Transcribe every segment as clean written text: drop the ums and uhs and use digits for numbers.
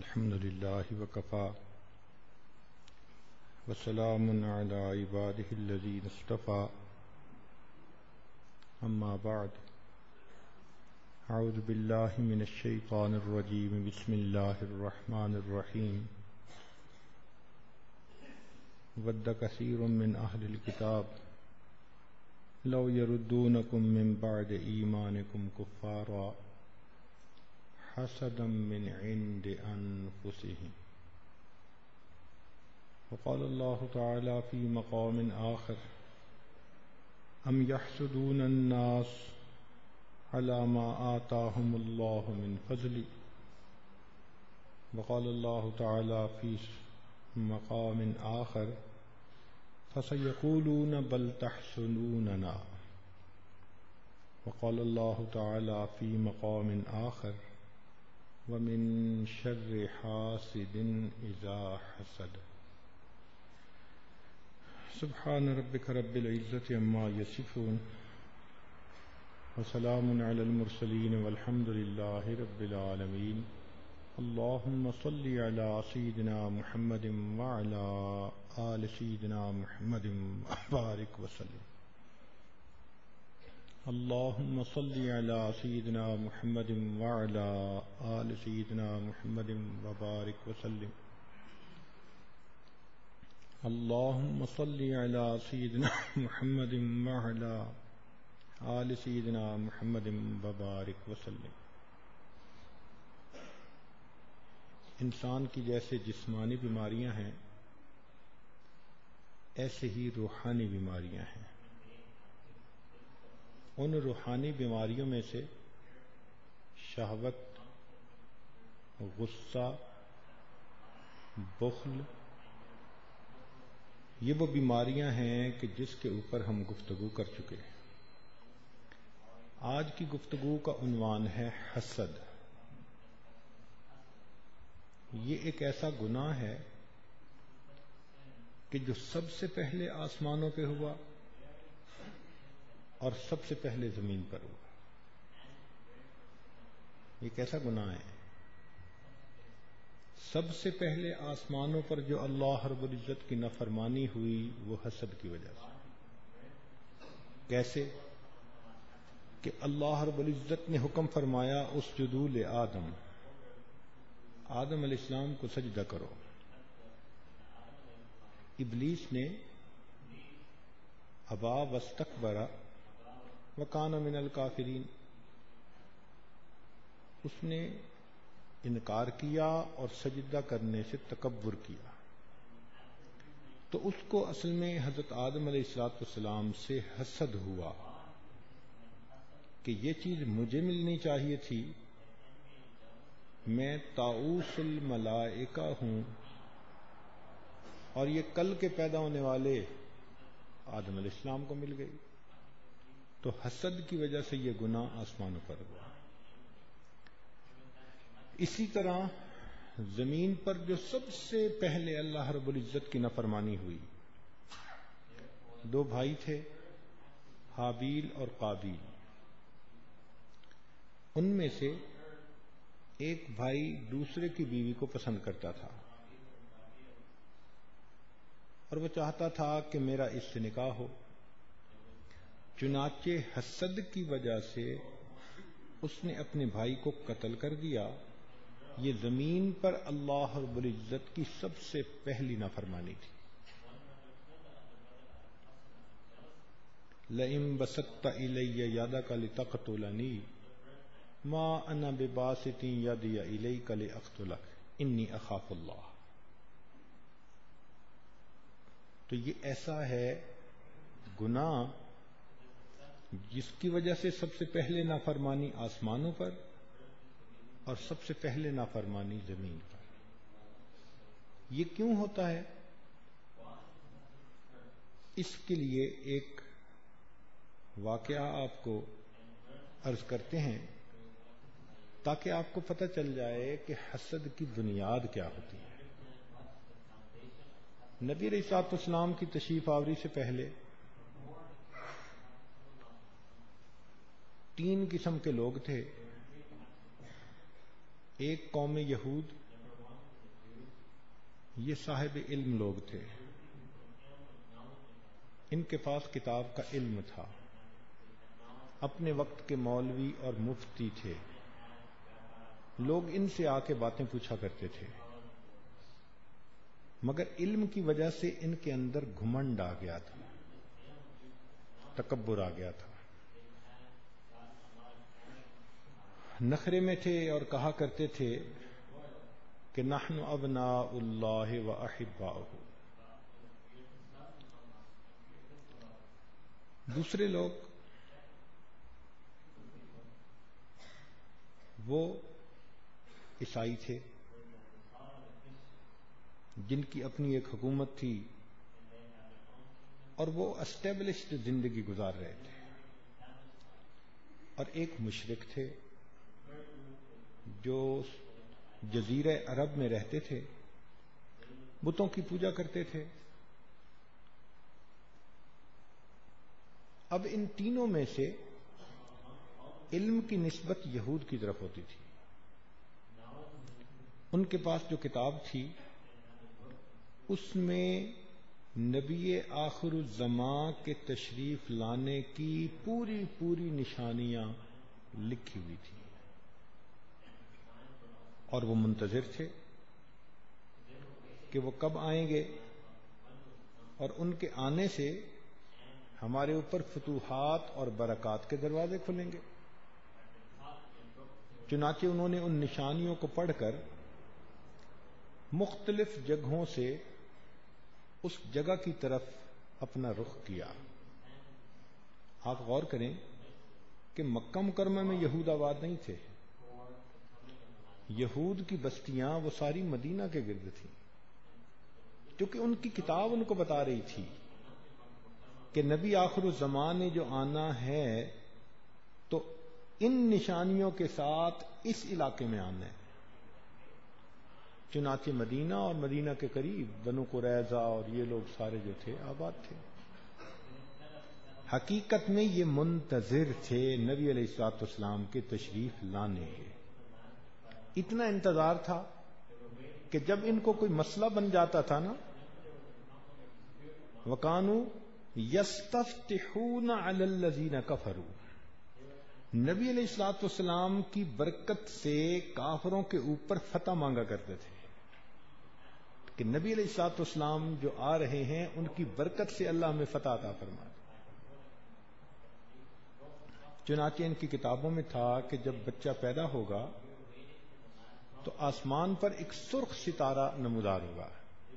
الحمد لله وكفى وسلام على عباده الذين اصطفى أما بعد أعوذ بالله من الشيطان الرجيم بسم الله الرحمن الرحيم ود كثير من أهل الكتاب لو يردونكم من بعد إيمانكم كفارا حسدا من عند أنفسهم وقال الله تعالى في مقام آخر أم يحسدون الناس على ما آتاهم الله من فضله وقال الله تعالى في مقام آخر فسيقولون بل تحسدوننا وقال الله تعالى في مقام آخر ومن شر حاسد إذا حسد سبحان ربك رب العزة عما يصفون وسلام على المرسلين والحمد لله رب العالمين اللهم صل على سيدنا محمد وعلى آل سيدنا محمد وبارك وسلم اللهم صل على سيدنا محمد وعلى آل سيدنا محمد وبارك وسلم اللهم صل على سيدنا محمد وعلى آل سيدنا محمد وبارك وسلم. انسان کی جیسے جسمانی بیماریاں ہیں ایسے ہی روحانی بیماریاں ہیں. ان روحانی بیماریوں میں سے شہوت، غصہ، بخل، یہ وہ بیماریاں ہیں کہ جس کے اوپر ہم گفتگو کر چکے ہیں. آج کی گفتگو کا عنوان ہے حسد. یہ ایک ایسا گناہ ہے کہ جو سب سے پہلے آسمانوں پہ ہوا اور سب سے پہلے زمین پر ہوا. یہ کیسا گناہ ہے؟ سب سے پہلے آسمانوں پر جو اللہ رب العزت کی نافرمانی ہوئی وہ حسد کی وجہ سے. کیسے کہ اللہ رب العزت نے حکم فرمایا اسجدوا لآدم، آدم علیہ السلام کو سجدہ کرو. ابلیس نے ابا واستکبر وکان من الکافرین، اس نے انکار کیا اور سجدہ کرنے سے تکبر کیا. تو اس کو اصل میں حضرت آدم علیہ السلام سے حسد ہوا کہ یہ چیز مجھے ملنی چاہیے تھی. میں طاؤس الملائکہ ہوں اور یہ کل کے پیدا ہونے والے آدم علیہ السلام کو مل گئی. تو حسد کی وجہ سے یہ گناہ آسمانوں پر ہوا. اسی طرح زمین پر جو سب سے پہلے اللہ رب العزت کی نافرمانی ہوئی، دو بھائی تھے حابیل اور قابیل. ان میں سے ایک بھائی دوسرے کی بیوی کو پسند کرتا تھا اور وہ چاہتا تھا کہ میرا اس سے نکاح ہو. چنانچہ حسد کی وجہ سے اس نے اپنے بھائی کو قتل کر دیا. یہ زمین پر اللہ رب العزت کی سب سے پہلی نافرمانی تھی. لئن بسطت الی یدک لتقتلنی ما انا بباسط یدی الیک لاقتلک انی اخاف اللہ. تو یہ ایسا ہے گناہ جس کی وجہ سے سب سے پہلے نافرمانی آسمانوں پر اور سب سے پہلے نافرمانی زمین پر. یہ کیوں ہوتا ہے؟ اس کے لیے ایک واقعہ آپ کو عرض کرتے ہیں تاکہ آپ کو پتہ چل جائے کہ حسد کی بنیاد کیا ہوتی ہے. نبی علیہ السلام کی تشریف آوری سے پہلے 3 قسم کے لوگ تھے. ایک قوم یہود یہ صاحب علم لوگ تھے، ان کے پاس کتاب کا علم تھا، اپنے وقت کے مولوی اور مفتی تھے، لوگ ان سے آ کے باتیں پوچھا کرتے تھے، مگر علم کی وجہ سے ان کے اندر گھمنڈ آ گیا تھا، تکبر آ گیا تھا، نخرے میں تھے اور کہا کرتے تھے کہ نحن ابناء اللہ و احباؤہ۔ دوسرے لوگ وہ عیسائی تھے، جن کی اپنی ایک حکومت تھی اور وہ اسٹیبلشڈ زندگی گزار رہے تھے، اور ایک مشرک تھے جو جزیرہ عرب میں رہتے تھے، بتوں کی پوجا کرتے تھے۔ اب ان تینوں میں سے علم کی نسبت یہود کی طرف ہوتی تھی، ان کے پاس جو کتاب تھی اس میں نبی آخر الزمان کے تشریف لانے کی پوری نشانیاں لکھی ہوئی تھی، اور وہ منتظر تھے کہ وہ کب آئیں گے اور ان کے آنے سے ہمارے اوپر فتوحات اور برکات کے دروازے کھلیں گے۔ چنانچہ انہوں نے ان نشانیوں کو پڑھ کر مختلف جگہوں سے اس جگہ کی طرف اپنا رخ کیا۔ آپ غور کریں کہ مکہ مکرمہ میں یہود آباد نہیں تھے، یہود کی بستیاں وہ ساری مدینہ کے گرد تھیں، کیونکہ ان کی کتاب ان کو بتا رہی تھی کہ نبی آخر الزمان نے جو آنا ہے تو ان نشانیوں کے ساتھ اس علاقے میں آنا ہے۔ چنانچہ مدینہ اور مدینہ کے قریب بنو قریظہ اور یہ لوگ سارے جو تھے آباد تھے۔ حقیقت میں یہ منتظر تھے نبی علیہ الصلوۃ والسلام کے تشریف لانے کے، اتنا انتظار تھا کہ جب ان کو کوئی مسئلہ بن جاتا تھا نا، وَكَانُوا يَسْتَفْتِحُونَ عَلَى الَّذِينَ كَفَرُوا، نبی علیہ الصلوۃ والسلام کی برکت سے کافروں کے اوپر فتح مانگا کرتے تھے کہ نبی علیہ الصلوۃ والسلام جو آ رہے ہیں ان کی برکت سے اللہ ہمیں فتح عطا فرمائے۔ چنانچہ ان کی کتابوں میں تھا کہ جب بچہ پیدا ہوگا تو آسمان پر ایک سرخ ستارہ نمودار ہوگا،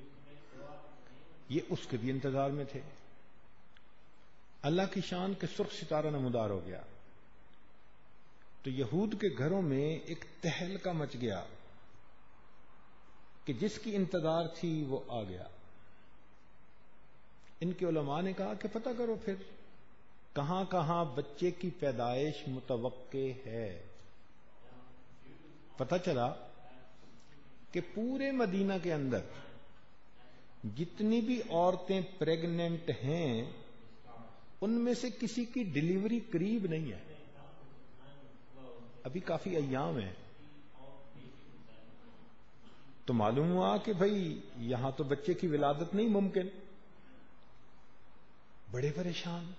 یہ اس کے بھی انتظار میں تھے۔ اللہ کی شان کے سرخ ستارہ نمودار ہو گیا تو یہود کے گھروں میں ایک تہلکہ مچ گیا کہ جس کی انتظار تھی وہ آ گیا۔ ان کے علماء نے کہا کہ پتہ کرو پھر کہاں کہاں بچے کی پیدائش متوقع ہے۔ پتہ چلا کہ پورے مدینہ کے اندر جتنی بھی عورتیں پریگننٹ ہیں ان میں سے کسی کی ڈیلیوری قریب نہیں ہے، ابھی کافی ایام ہیں۔ تو معلوم ہوا کہ بھئی یہاں تو بچے کی ولادت نہیں ممکن، بڑے پریشان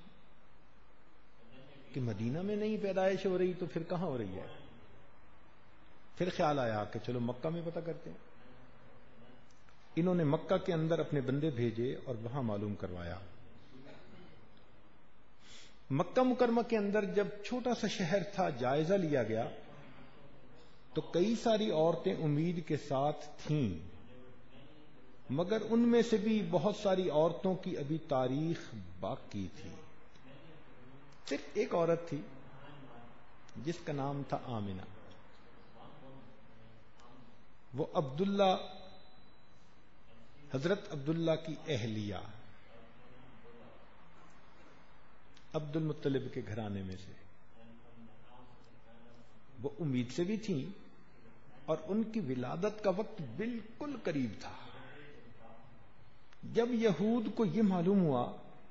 کہ مدینہ میں نہیں پیدائش ہو رہی تو پھر کہاں ہو رہی ہے۔ پھر خیال آیا کہ چلو مکہ میں پتہ کرتے ہیں۔ انہوں نے مکہ کے اندر اپنے بندے بھیجے اور وہاں معلوم کروایا۔ مکہ مکرمہ کے اندر جب چھوٹا سا شہر تھا جائزہ لیا گیا تو کئی ساری عورتیں امید کے ساتھ تھیں، مگر ان میں سے بھی بہت ساری عورتوں کی ابھی تاریخ باقی تھی۔ صرف ایک عورت تھی جس کا نام تھا آمنہ، وہ عبداللہ، حضرت عبداللہ کی اہلیہ، عبد المطلب کے گھرانے میں سے۔ وہ امید سے بھی تھیں اور ان کی ولادت کا وقت بالکل قریب تھا۔ جب یہود کو یہ معلوم ہوا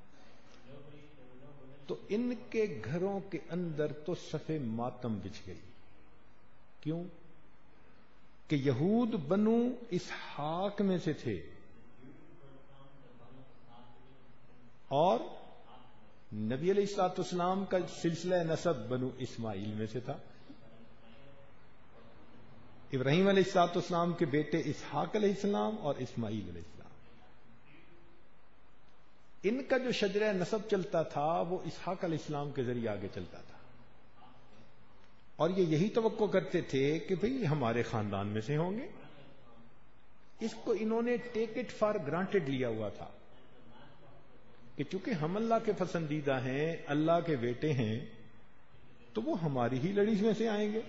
تو ان کے گھروں کے اندر تو صف ماتم بچھ گئی۔ کیوں؟ کہ یہود بنو اسحاق میں سے تھے اور نبی علیہ الصلوۃ والسلام کا سلسلہ نسب بنو اسماعیل میں سے تھا. ابراہیم علیہ الصلوۃ والسلام کے بیٹے اسحاق علیہ السلام اور اسماعیل علیہ السلام، ان کا جو شجرہ نسب چلتا تھا وہ اسحاق علیہ السلام کے ذریعے آگے چلتا تھا، اور یہ یہی توقع کرتے تھے کہ بھئی ہمارے خاندان میں سے ہوں گے. اس کو انہوں نے ٹیک اٹ فار گرانٹیڈ لیا ہوا تھا کہ چونکہ ہم اللہ کے پسندیدہ ہیں، اللہ کے بیٹے ہیں، تو وہ ہماری ہی لڑی میں سے آئیں گے.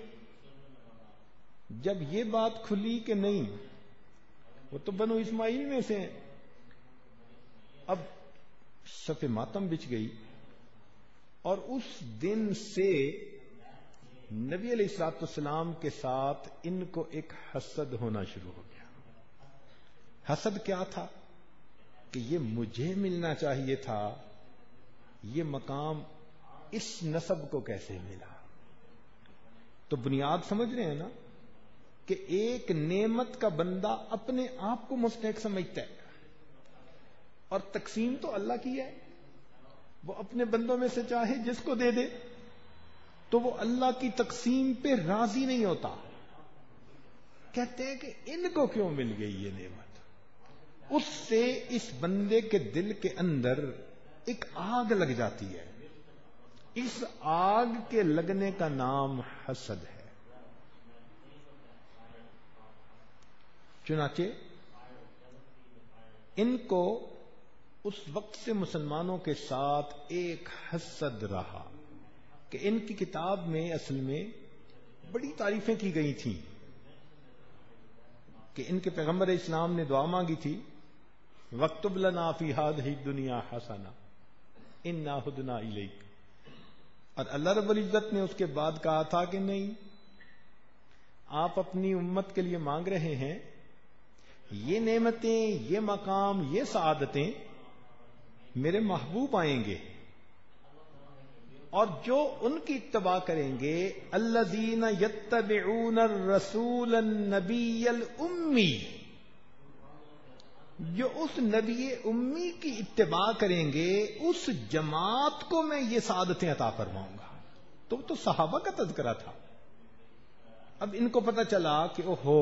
جب یہ بات کھلی کہ نہیں وہ تو بنو اسماعیل میں سے ہیں، اب صف ماتم بچ گئی، اور اس دن سے نبی علیہ الصلوۃ والسلام کے ساتھ ان کو ایک حسد ہونا شروع ہو گیا. حسد کیا تھا؟ کہ یہ مجھے ملنا چاہیے تھا، یہ مقام اس نسب کو کیسے ملا؟ تو بنیاد سمجھ رہے ہیں نا کہ ایک نعمت کا بندہ اپنے آپ کو مستحق سمجھتا ہے، اور تقسیم تو اللہ کی ہے. وہ اپنے بندوں میں سے چاہے جس کو دے دے، تو وہ اللہ کی تقسیم پہ راضی نہیں ہوتا. کہتے ہیں کہ ان کو کیوں مل گئی یہ نعمت؟ اس سے اس بندے کے دل کے اندر ایک آگ لگ جاتی ہے. اس آگ کے لگنے کا نام حسد ہے. چنانچہ ان کو اس وقت سے مسلمانوں کے ساتھ ایک حسد رہا کہ ان کی کتاب میں اصل میں بڑی تعریفیں کی گئی تھیں کہ ان کے پیغمبر اسلام نے دعا مانگی تھی، وَاكْتُبْ لَنَا فِي هَذِهِ الدُّنْيَا حَسَنَةً إِنَّا هُدْنَا إِلَيْكَ، اور اللہ رب العزت نے اس کے بعد کہا تھا کہ نہیں، آپ اپنی امت کے لیے مانگ رہے ہیں یہ نعمتیں، یہ مقام، یہ سعادتیں میرے محبوب آئیں گے، اور جو ان کی اتباع کریں گے، الذین یتبعون الرسول النبی الامی، جو اس نبی امی کی اتباع کریں گے، اس جماعت کو میں یہ سعادتیں عطا فرماؤں گا. تو صحابہ کا تذکرہ تھا. اب ان کو پتہ چلا کہ اوہو،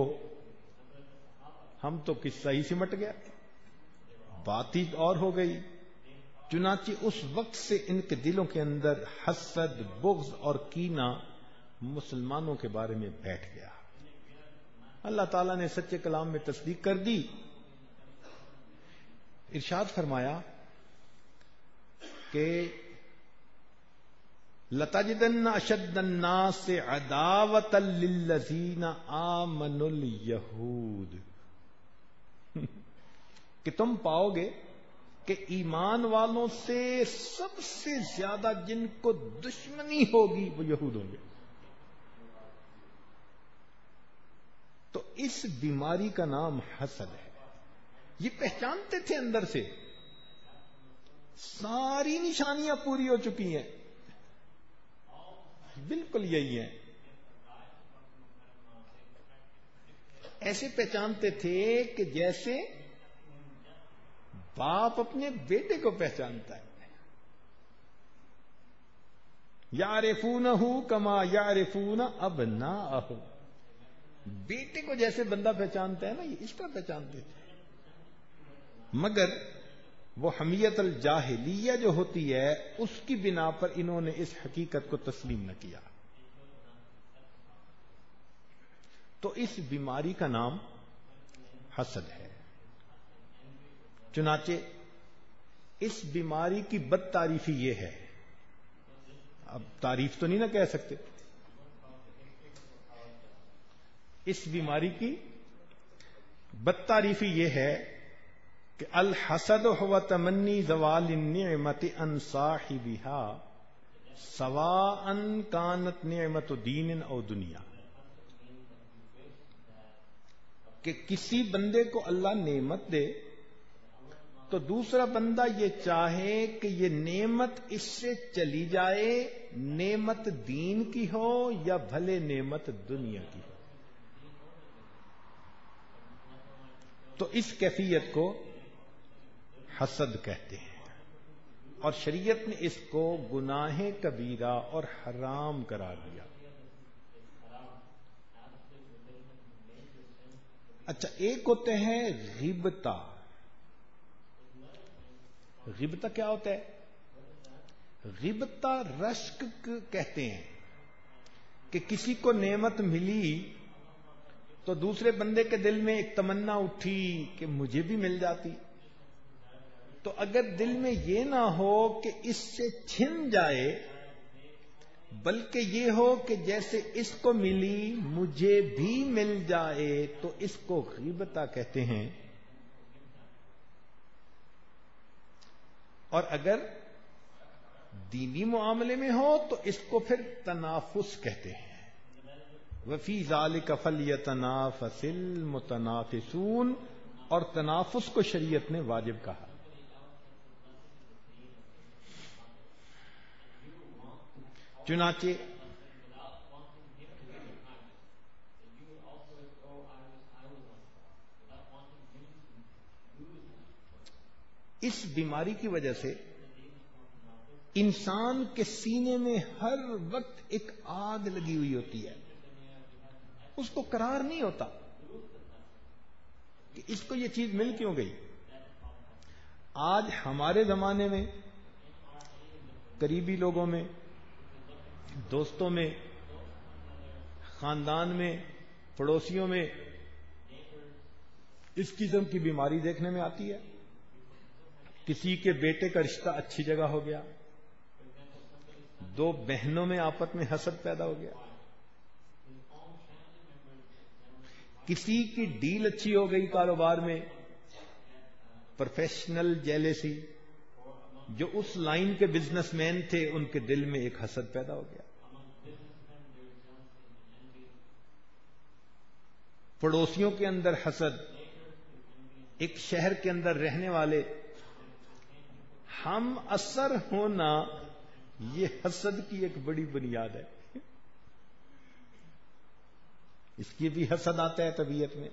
ہم تو قصہ ہی سمٹ گیا، بات ہی اور ہو گئی. چنانچہ اس وقت سے ان کے دلوں کے اندر حسد، بغض اور کینہ مسلمانوں کے بارے میں بیٹھ گیا. اللہ تعالیٰ نے سچے کلام میں تصدیق کر دی. ارشاد فرمایا کہ لَتَجِدَنَّ أَشَدَّ النَّاسِ عَدَاوَةً لِلَّذِينَ آمَنُوا الْيَهُودَ، کہ تم پاؤ گے کہ ایمان والوں سے سب سے زیادہ جن کو دشمنی ہوگی وہ یہود ہوں گے. تو اس بیماری کا نام حسد ہے. یہ پہچانتے تھے اندر سے، ساری نشانیاں پوری ہو چکی ہیں، بالکل یہی ہے. ایسے پہچانتے تھے کہ جیسے باپ اپنے بیٹے کو پہچانتا ہے. یعرفونہ کما یعرفون ابناءہ، بیٹے کو جیسے بندہ پہچانتا ہے نا، یہ اس طرح پہچانتے تھے. مگر وہ حمیت الجاہلیہ جو ہوتی ہے اس کی بنا پر انہوں نے اس حقیقت کو تسلیم نہ کیا. تو اس بیماری کا نام حسد ہے. چنانچہ اس بیماری کی بد تعریفی یہ ہے، اب تعریف تو نہیں نہ کہہ سکتے، اس بیماری کی بد تعریفی یہ ہے کہ الحسد هو تمنی زوال النعمت عن صاحبها سواء كانت نعمت دین او دنیا، کہ کسی بندے کو اللہ نعمت دے تو دوسرا بندہ یہ چاہے کہ یہ نعمت اس سے چلی جائے، نعمت دین کی ہو یا بھلے نعمت دنیا کی ہو. تو اس کیفیت کو حسد کہتے ہیں، اور شریعت نے اس کو گناہ کبیرہ اور حرام قرار دیا۔ اچھا، ایک ہوتے ہیں غیبتہ۔ غیبتہ کیا ہوتا ہے؟ غیبتہ رشک کہتے ہیں کہ کسی کو نعمت ملی تو دوسرے بندے کے دل میں ایک تمنا اٹھی کہ مجھے بھی مل جاتی، تو اگر دل میں یہ نہ ہو کہ اس سے چھن جائے، بلکہ یہ ہو کہ جیسے اس کو ملی مجھے بھی مل جائے، تو اس کو غیبتہ کہتے ہیں۔ اور اگر دینی معاملے میں ہو تو اس کو پھر تنافس کہتے ہیں۔ وفی ذالک فلیتنافس المتنافسون، اور تنافس کو شریعت نے واجب کہا۔ چنانچہ اس بیماری کی وجہ سے انسان کے سینے میں ہر وقت ایک آگ لگی ہوئی ہوتی ہے، اس کو قرار نہیں ہوتا کہ اس کو یہ چیز مل کیوں گئی۔ آج ہمارے زمانے میں قریبی لوگوں میں، دوستوں میں، خاندان میں، پڑوسیوں میں اس قسم کی بیماری دیکھنے میں آتی ہے۔ کسی کے بیٹے کا رشتہ اچھی جگہ ہو گیا، دو بہنوں میں آپس میں حسد پیدا ہو گیا، کسی کی ڈیل اچھی ہو گئی کاروبار میں، پروفیشنل جیلیسی، جو اس لائن کے بزنس مین تھے ان کے دل میں ایک حسد پیدا ہو گیا۔ پڑوسیوں کے اندر حسد، ایک شہر کے اندر رہنے والے، ہم اثر ہونا، یہ حسد کی ایک بڑی بنیاد ہے۔ اس کی بھی حسد آتا ہے طبیعت میں۔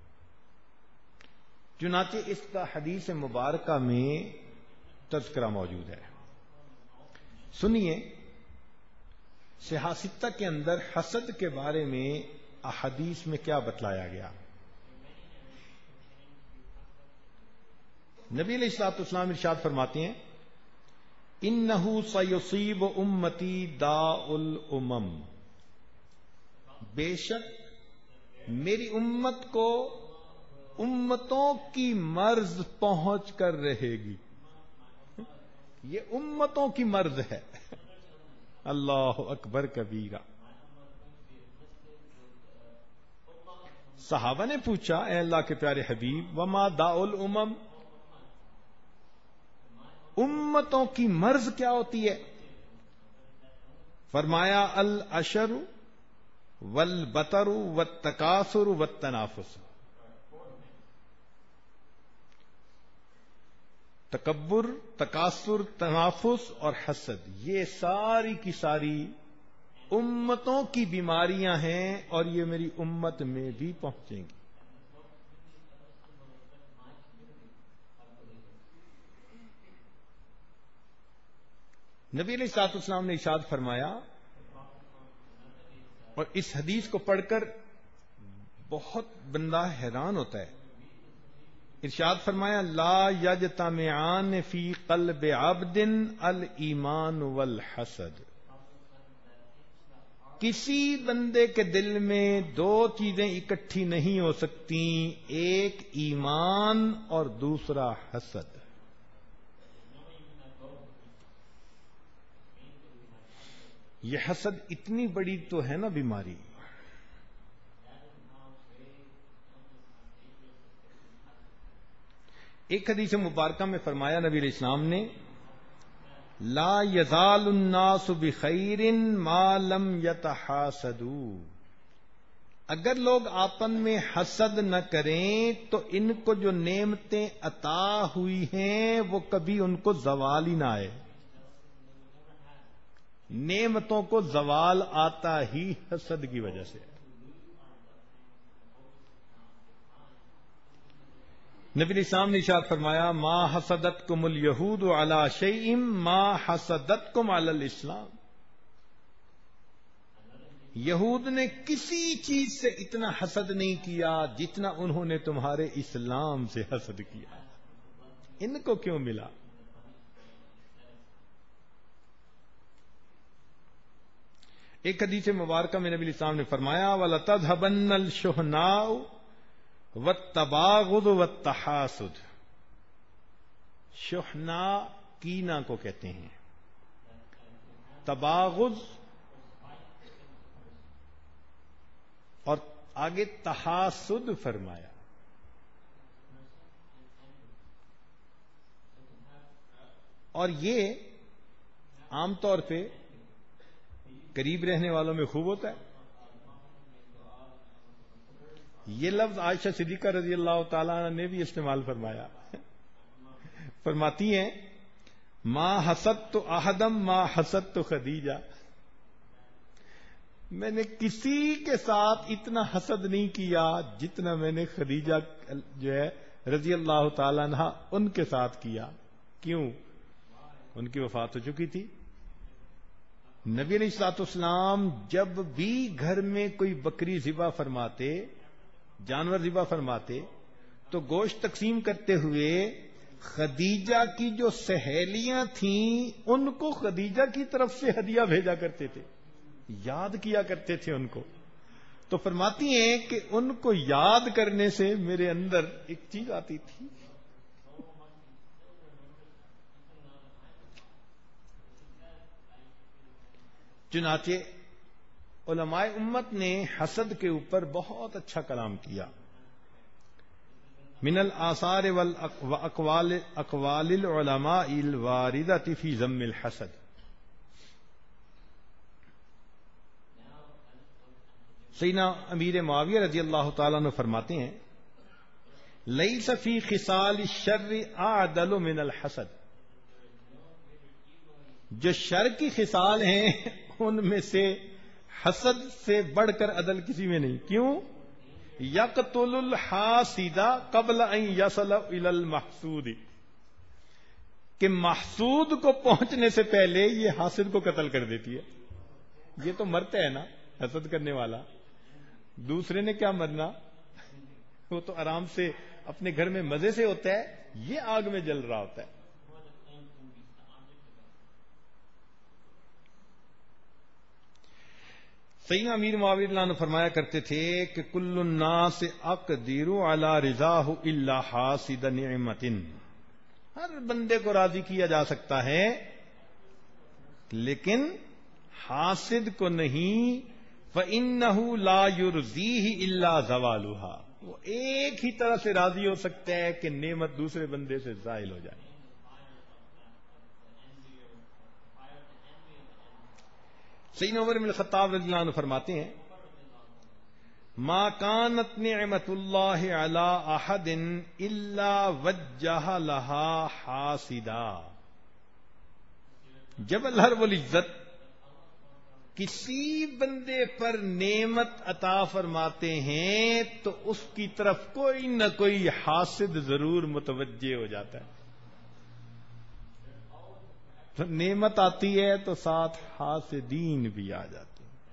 چنانچہ اس کا حدیث مبارکہ میں تذکرہ موجود ہے، سنیے۔ صحاح ستہ کے اندر حسد کے بارے میں احادیث میں کیا بتلایا گیا۔ نبی علیہ الصلوۃ والسلام ارشاد فرماتے ہیں، انہ سیصیب امتی داء الامم، بے شک میری امت کو امتوں کی مرض پہنچ کر رہے گی۔ یہ امتوں کی مرض ہے۔ اللہ اکبر کبیرہ۔ صحابہ نے پوچھا، اے اللہ کے پیارے حبیب، وما داء الامم، امتوں کی مرض کیا ہوتی ہے؟ فرمایا العشر والبطر والتکاثر والتنافس، تکبر، تکاثر، تنافس اور حسد، یہ ساری کی ساری امتوں کی بیماریاں ہیں، اور یہ میری امت میں بھی پہنچیں گی۔ نبی علیہ الصلوۃ والسلام نے ارشاد فرمایا، اور اس حدیث کو پڑھ کر بہت بندہ حیران ہوتا ہے، ارشاد فرمایا لا یجتمعان فی قلب عبد الایمان والحسد، کسی بندے کے دل میں دو چیزیں اکٹھی نہیں ہو سکتی، ایک ایمان اور دوسرا حسد۔ یہ حسد اتنی بڑی تو ہے نا بیماری۔ ایک حدیث مبارکہ میں فرمایا نبی علیہ السلام نے، لا یزال الناس بخیر ما لم یتحاسدوا، اگر لوگ آپن میں حسد نہ کریں تو ان کو جو نعمتیں عطا ہوئی ہیں وہ کبھی ان کو زوال ہی نہ آئے۔ نعمتوں کو زوال آتا ہی حسد کی وجہ سے۔ نبی علیہ السلام نے ارشاد فرمایا ما حسدتکم الیہود علی شیء ما حسدتکم علی الاسلام. یہود نے کسی چیز سے اتنا حسد نہیں کیا جتنا انہوں نے تمہارے اسلام سے حسد کیا. ان کو کیوں ملا؟ ایک حدیث مبارکہ میں نبی علیہ السلام نے فرمایا وَلَتَذْهَبَنَّ الشُّحْنَاءُ وَالتَّبَاغُضُ وَالتَّحَاسُدُ. شحنا کینہ کو کہتے ہیں، تباغض اور آگے تحاسد فرمایا. اور یہ عام طور پہ قریب رہنے والوں میں خوب ہوتا ہے. یہ لفظ عائشہ صدیقہ رضی اللہ تعالی عنہ نے بھی استعمال فرمایا. فرماتی ہیں ما حسدت احدم ما حسدت خدیجہ. میں نے کسی کے ساتھ اتنا حسد نہیں کیا جتنا میں نے خدیجہ جو ہے رضی اللہ تعالی عنہ ان کے ساتھ کیا. کیوں؟ ان کی وفات ہو چکی تھی. نبی علیہ الصلوۃ والسلام جب بھی گھر میں کوئی بکری ذبح فرماتے، جانور ذبح فرماتے، تو گوشت تقسیم کرتے ہوئے خدیجہ کی جو سہیلیاں تھیں ان کو خدیجہ کی طرف سے ہدیہ بھیجا کرتے تھے، یاد کیا کرتے تھے ان کو. تو فرماتی ہیں کہ ان کو یاد کرنے سے میرے اندر ایک چیز آتی تھی. چنانچہ علماء امت نے حسد کے اوپر بہت اچھا کلام کیا. من الآثار واقوال العلماء الواردۃ فی ذم الحسد. سیدنا امیر معاویہ رضی اللہ تعالیٰ عنہ فرماتے ہیں لیس فی خصال الشر اعدل من الحسد. جو شر کی خصال ہیں ان میں سے حسد سے بڑھ کر عدل کسی میں نہیں. کیوں؟ یقتل الحاسد قبل ان یصل الی المحسود. کہ محسود کو پہنچنے سے پہلے یہ حاسد کو قتل کر دیتی ہے. یہ تو مرتا ہے نا حسد کرنے والا، دوسرے نے کیا مرنا، وہ تو آرام سے اپنے گھر میں مزے سے ہوتا ہے، یہ آگ میں جل رہا ہوتا ہے. سیدنا امیر معاویہ رضی اللہ عنہ فرمایا کرتے تھے کہ کل الناس اقدر علی رضاہ الا حاسد نعمت. ہر بندے کو راضی کیا جا سکتا ہے لیکن حاسد کو نہیں. فإنہ لا یرضیہ الا زوالها. وہ ایک ہی طرح سے راضی ہو سکتا ہے کہ نعمت دوسرے بندے سے زائل ہو جائے. سیدنا عمر بن الخطاب رضی اللہ عنہ فرماتے ہیں ما کانت نعمت اللہ علی احد الا وجہ لها حاسدا. جب اللہ رب العزت کسی بندے پر نعمت عطا فرماتے ہیں تو اس کی طرف کوئی نہ کوئی حاسد ضرور متوجہ ہو جاتا ہے. تو نعمت آتی ہے تو ساتھ حاسدین بھی آ جاتے ہیں.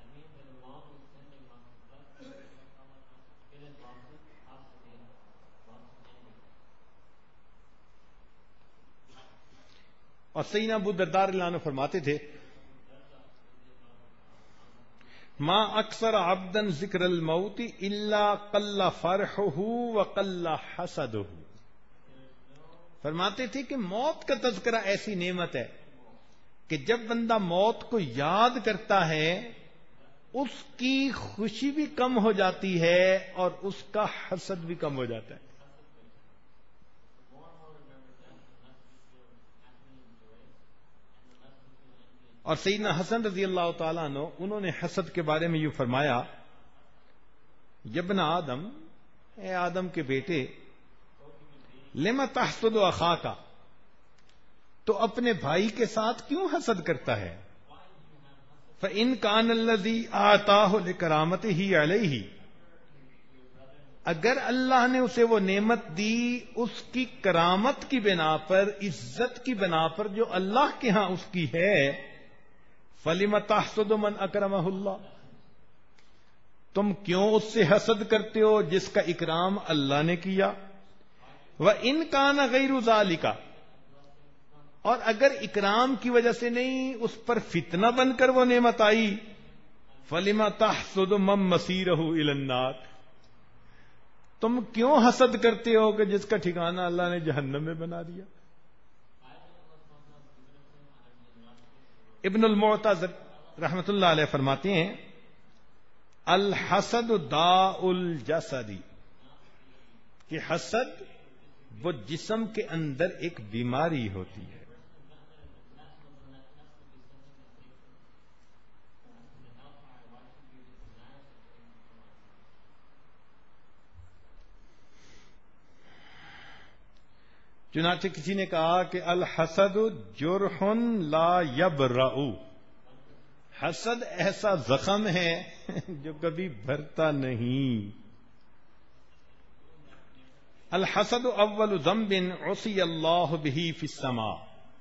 اور سیدنا ابو درداء رضی اللہ عنہ فرماتے تھے ما اکثر عبدا ذکر الموت الا قل فرحہ وقل حسدہ. فرماتے تھے کہ موت کا تذکرہ ایسی نعمت ہے کہ جب بندہ موت کو یاد کرتا ہے اس کی خوشی بھی کم ہو جاتی ہے اور اس کا حسد بھی کم ہو جاتا ہے. اور سیدنا حسن رضی اللہ تعالیٰ عنہ انہوں نے حسد کے بارے میں یہ فرمایا یبن آدم، اے آدم کے بیٹے، لما تحسد اخاک، تو اپنے بھائی کے ساتھ کیوں حسد کرتا ہے؟ فإن كان الذي آتاه لكرامته علیہ، اگر اللہ نے اسے وہ نعمت دی اس کی کرامت کی بنا پر، عزت کی بنا پر جو اللہ کے ہاں اس کی ہے، فَلِمَ تَحْسُدُ مَنْ أَكْرَمَهُ اللَّهُ، تم کیوں اس سے حسد کرتے ہو جس کا اکرام اللہ نے کیا؟ وَإِنْ كَانَ غَيْرُ ذَلِكَ، اور اگر اکرام کی وجہ سے نہیں، اس پر فتنہ بن کر وہ نعمت آئی، فَلِمَ تَحْسُدُ مَن مَّصِيرُهُ إِلَى النَّارِ، تم کیوں حسد کرتے ہو کہ جس کا ٹھکانہ اللہ نے جہنم میں بنا دیا؟ ابن المعتز رحمت اللہ علیہ فرماتے ہیں الحسد داء الجسد، کہ حسد وہ جسم کے اندر ایک بیماری ہوتی ہے۔ چنانچہ کسی نے کہا کہ الحسد جرح لا یبرأ، حسد ایسا زخم ہے جو کبھی بھرتا نہیں۔ الحسد اول ذنب عصی اللہ بہ فی السماء،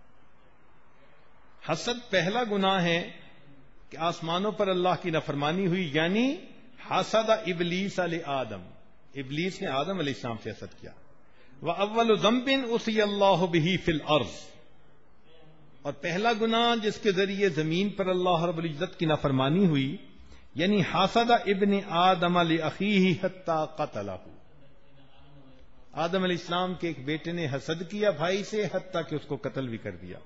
حسد پہلا گناہ ہے کہ آسمانوں پر اللہ کی نافرمانی ہوئی، یعنی حسد ابلیس علی آدم، ابلیس نے آدم علیہ السلام سے حسد کیا۔ وَأَوَّلُ ذَنْبٍ عُصِيَ اللَّهُ بِهِ فِي الْأَرْضِ، اور پہلا گناہ جس کے ذریعے زمین پر اللہ رب العزت کی نافرمانی ہوئی، یعنی حسد ابن آدم لأخیہ حتی قتلہ، آدم علیہ السلام کے ایک بیٹے نے حسد کیا بھائی سے حتیٰ کہ اس کو قتل بھی کر دیا۔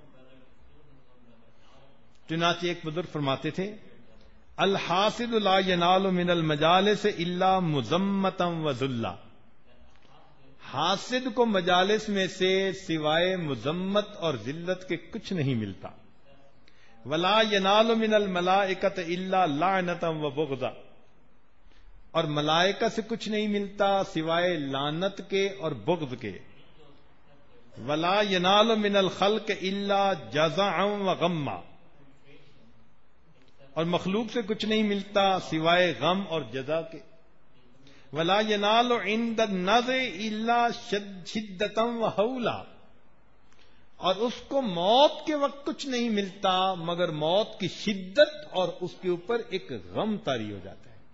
چنانچہ ایک بزرگ فرماتے تھے الحاسد لا ینال من المجالس الا مذمتا وذلا، حاسد کو مجالس میں سے سوائے مذمت اور ذلت کے کچھ نہیں ملتا۔ ولا ینال من الملائکۃ الا لعنتا وبغضا، اور ملائکہ سے کچھ نہیں ملتا سوائے لعنت کے اور بغض کے۔ ولا ینال من الخلق الا جزعا وغما، اور مخلوق سے کچھ نہیں ملتا سوائے غم اور جزا کے۔ ولا ینال عند النزع الا شدۃ وہولا، اور اس کو موت کے وقت کچھ نہیں ملتا مگر موت کی شدت اور اس کے اوپر ایک غم طاری ہو جاتا ہے۔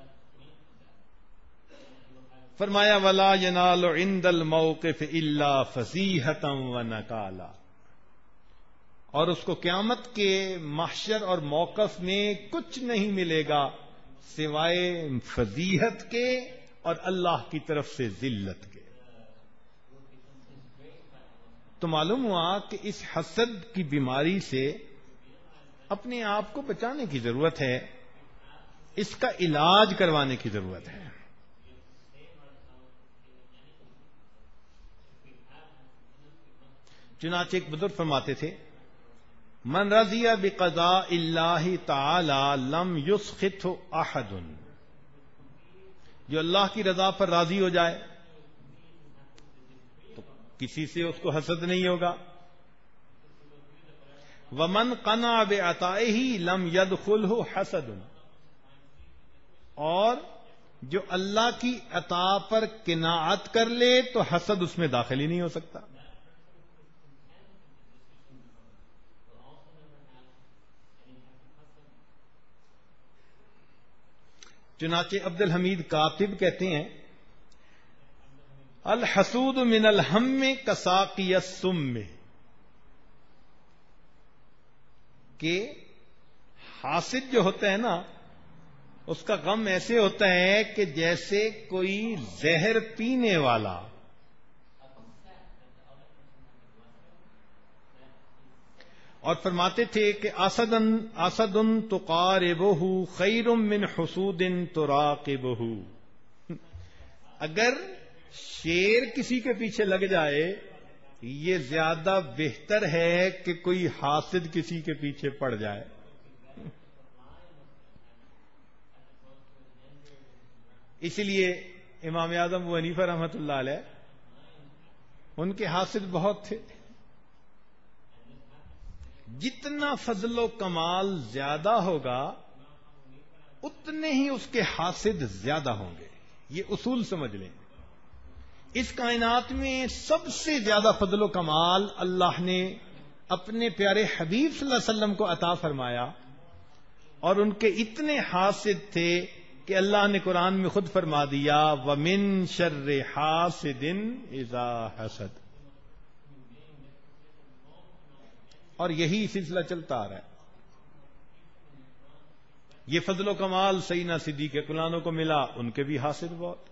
فرمایا ولا ینال عند الموقف الا فضیحۃ ونکالا، اور اس کو قیامت کے محشر اور موقف میں کچھ نہیں ملے گا سوائے فضیحت کے اور اللہ کی طرف سے ذلت کے۔ تو معلوم ہوا کہ اس حسد کی بیماری سے اپنے آپ کو بچانے کی ضرورت ہے، اس کا علاج کروانے کی ضرورت ہے۔ چنانچہ ایک بزرگ فرماتے تھے من رضی بقضاء اللہ تعالی لم یسخط احد، جو اللہ کی رضا پر راضی ہو جائے تو کسی سے اس کو حسد نہیں ہوگا۔ ومن قنع بعطائہ لم يدخلہ حسد، اور جو اللہ کی عطا پر قناعت کر لے تو حسد اس میں داخل ہی نہیں ہو سکتا۔ چنانچہ عبد الحمید کاتب کہتے ہیں الحسود من الہم کساقی السم، کہ حاسد جو ہوتا ہے نا اس کا غم ایسے ہوتا ہے کہ جیسے کوئی زہر پینے والا اور فرماتے تھے کہ اسد تقاربہ خیر من حسود تراقبہ، اگر شیر کسی کے پیچھے لگ جائے یہ زیادہ بہتر ہے کہ کوئی حاسد کسی کے پیچھے پڑ جائے۔ اسی لیے امام اعظم ابو حنیفہ رحمۃ اللہ علیہ ان کے حاسد بہت تھے، جتنا فضل و کمال زیادہ ہوگا اتنے ہی اس کے حاسد زیادہ ہوں گے۔ یہ اصول سمجھ لیں. اس کائنات میں سب سے زیادہ فضل و کمال اللہ نے اپنے پیارے حبیب صلی اللہ علیہ وسلم کو عطا فرمایا، اور ان کے اتنے حاسد تھے کہ اللہ نے قرآن میں خود فرما دیا وَمِن شَرِّ حَاسِدٍ إِذَا حَسَدَ، اور یہی سلسلہ چلتا آ رہا ہے. یہ فضل و کمال سیدنا صدیق اکبر کو ملا، ان کے بھی حاسد بہت.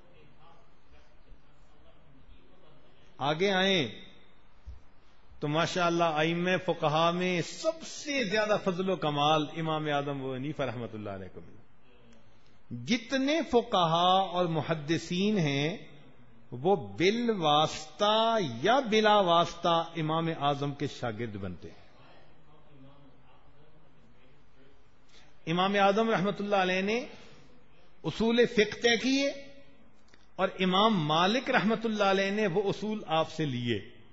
آگے آئیں تو ماشاءاللہ ائمہ فقہا میں سب سے زیادہ فضل و کمال امام اعظم ابو حنیفہ رحمۃ اللہ علیہ کو ملا. جتنے فقہا اور محدثین ہیں وہ بالواسطہ یا بلا واسطہ امام اعظم کے شاگرد بنتے ہیں. امام اعظم رحمۃ اللہ علیہ نے اصول فقہ طے کیے، اور امام مالک رحمۃ اللہ علیہ نے وہ اصول آپ سے لیے.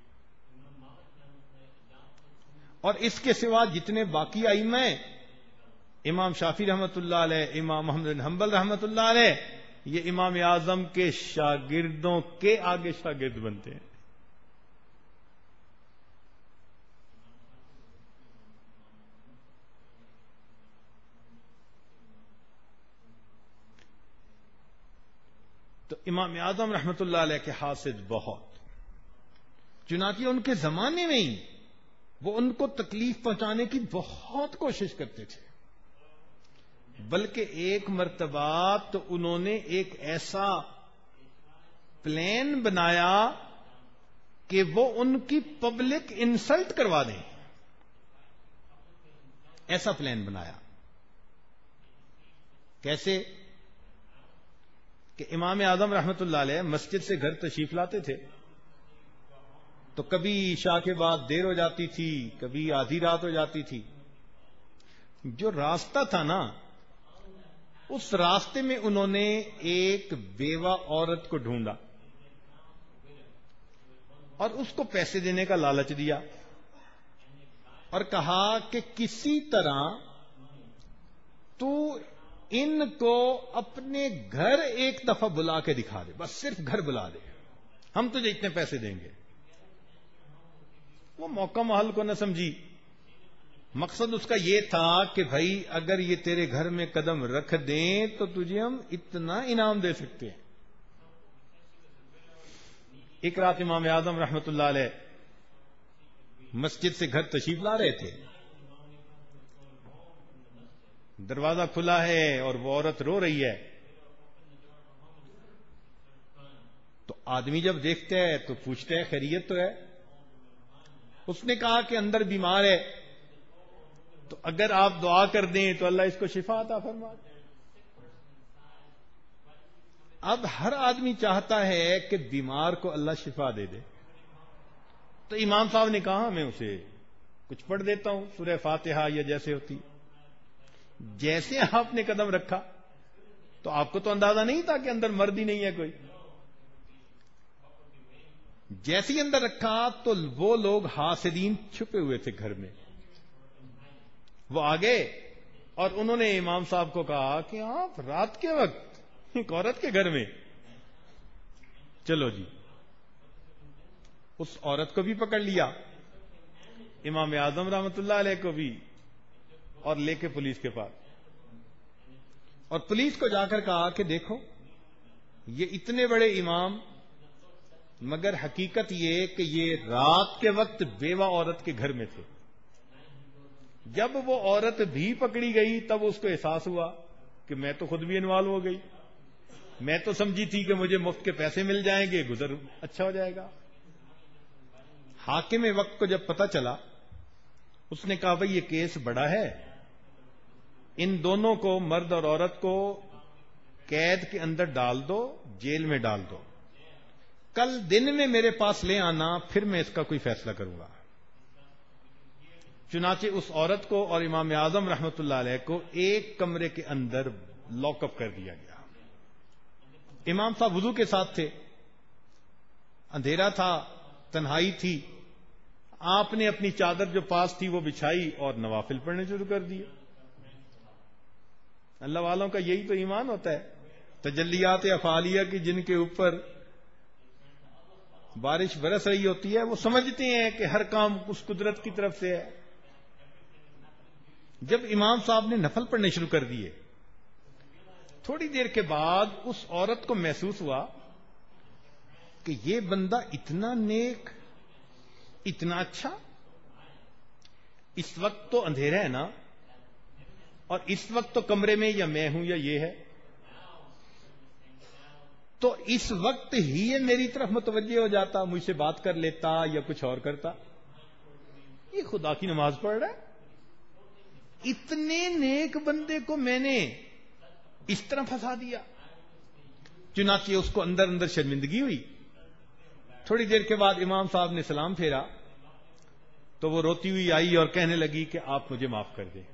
اور اس کے سوا جتنے باقی ائمہ ہیں، امام شافعی رحمۃ اللہ علیہ، امام محمد بن حنبل رحمۃ اللہ علیہ، یہ امام اعظم کے شاگردوں کے آگے شاگرد بنتے ہیں. تو امام اعظم رحمۃ اللہ علیہ کے حاسد بہت، چنانچہ ان کے زمانے میں ہی وہ ان کو تکلیف پہنچانے کی بہت کوشش کرتے تھے. بلکہ ایک مرتبہ تو انہوں نے ایک ایسا پلان بنایا کہ وہ ان کی پبلک انسلٹ کروا دیں. ایسا پلان بنایا. کیسے؟ کہ امام اعظم رحمۃ اللہ علیہ مسجد سے گھر تشریف لاتے تھے تو کبھی عشاء کے بعد دیر ہو جاتی تھی، کبھی آدھی رات ہو جاتی تھی. جو راستہ تھا نا، اس راستے میں انہوں نے ایک بیوہ عورت کو ڈھونڈا اور اس کو پیسے دینے کا لالچ دیا، اور کہا کہ کسی طرح تو ان کو اپنے گھر ایک دفعہ بلا کے دکھا دے، بس صرف گھر بلا دے، ہم تجھے اتنے پیسے دیں گے. وہ موقع محل کو نہ سمجھی. مقصد اس کا یہ تھا کہ بھائی اگر یہ تیرے گھر میں قدم رکھ دیں تو تجھے ہم اتنا انعام دے سکتے ہیں. ایک رات امام اعظم رحمۃ اللہ علیہ مسجد سے گھر تشریف لا رہے تھے. دروازہ کھلا ہے اور وہ عورت رو رہی ہے. تو آدمی جب دیکھتا ہے تو پوچھتا ہے خیریت تو ہے؟ اس نے کہا کہ اندر بیمار ہے، تو اگر آپ دعا کر دیں تو اللہ اس کو شفا عطا فرما دے. اب ہر آدمی چاہتا ہے کہ بیمار کو اللہ شفا دے دے. تو امام صاحب نے کہا میں اسے کچھ پڑھ دیتا ہوں، سورہ فاتحہ یا جیسے ہوتی. جیسے آپ نے قدم رکھا تو آپ کو تو اندازہ نہیں تھا کہ اندر مرد ہی نہیں ہے کوئی. جیسے ہی اندر رکھا تو وہ لوگ حاسدین چھپے ہوئے تھے گھر میں، وہ آگے اور انہوں نے امام صاحب کو کہا کہ آپ رات کے وقت ایک عورت کے گھر میں. چلو جی، اس عورت کو بھی پکڑ لیا، امام اعظم رحمۃ اللہ علیہ کو بھی، اور لے کے پولیس کے پاس. اور پولیس کو جا کر کہا کہ دیکھو یہ اتنے بڑے امام، مگر حقیقت یہ کہ یہ رات کے وقت بیوہ عورت کے گھر میں تھے. جب وہ عورت بھی پکڑی گئی تب اس کو احساس ہوا کہ میں تو خود بھی انوالو ہو گئی. میں تو سمجھی تھی کہ مجھے مفت کے پیسے مل جائیں گے، گزر اچھا ہو جائے گا. حاکم وقت کو جب پتہ چلا اس نے کہا بھئی یہ کیس بڑا ہے، ان دونوں کو، مرد اور عورت کو قید کے اندر ڈال دو، جیل میں ڈال دو، کل دن میں میرے پاس لے آنا، پھر میں اس کا کوئی فیصلہ کروں گا. چنانچہ اس عورت کو اور امام اعظم رحمۃ اللہ علیہ کو ایک کمرے کے اندر لاک اپ کر دیا گیا. امام صاحب وضو کے ساتھ تھے، اندھیرا تھا، تنہائی تھی. آپ نے اپنی چادر جو پاس تھی وہ بچھائی اور نوافل پڑھنے شروع کر دیے. اللہ والوں کا یہی تو ایمان ہوتا ہے. تجلیات افعالیہ کی جن کے اوپر بارش برس رہی ہوتی ہے، وہ سمجھتے ہیں کہ ہر کام اس قدرت کی طرف سے ہے۔ جب امام صاحب نے نفل پڑھنے شروع کر دیے، تھوڑی دیر کے بعد اس عورت کو محسوس ہوا کہ یہ بندہ اتنا نیک، اتنا اچھا، اس وقت تو اندھیرا ہے نا، اور اس وقت تو کمرے میں یا میں ہوں یا یہ ہے، تو اس وقت ہی یہ میری طرف متوجہ ہو جاتا، مجھ سے بات کر لیتا یا کچھ اور کرتا۔ یہ خدا کی نماز پڑھ رہا ہے، اتنے نیک بندے کو میں نے اس طرح پھنسا دیا۔ چنانچہ اس کو اندر اندر شرمندگی ہوئی۔ تھوڑی دیر کے بعد امام صاحب نے سلام پھیرا تو وہ روتی ہوئی آئی اور کہنے لگی کہ آپ مجھے معاف کر دیں۔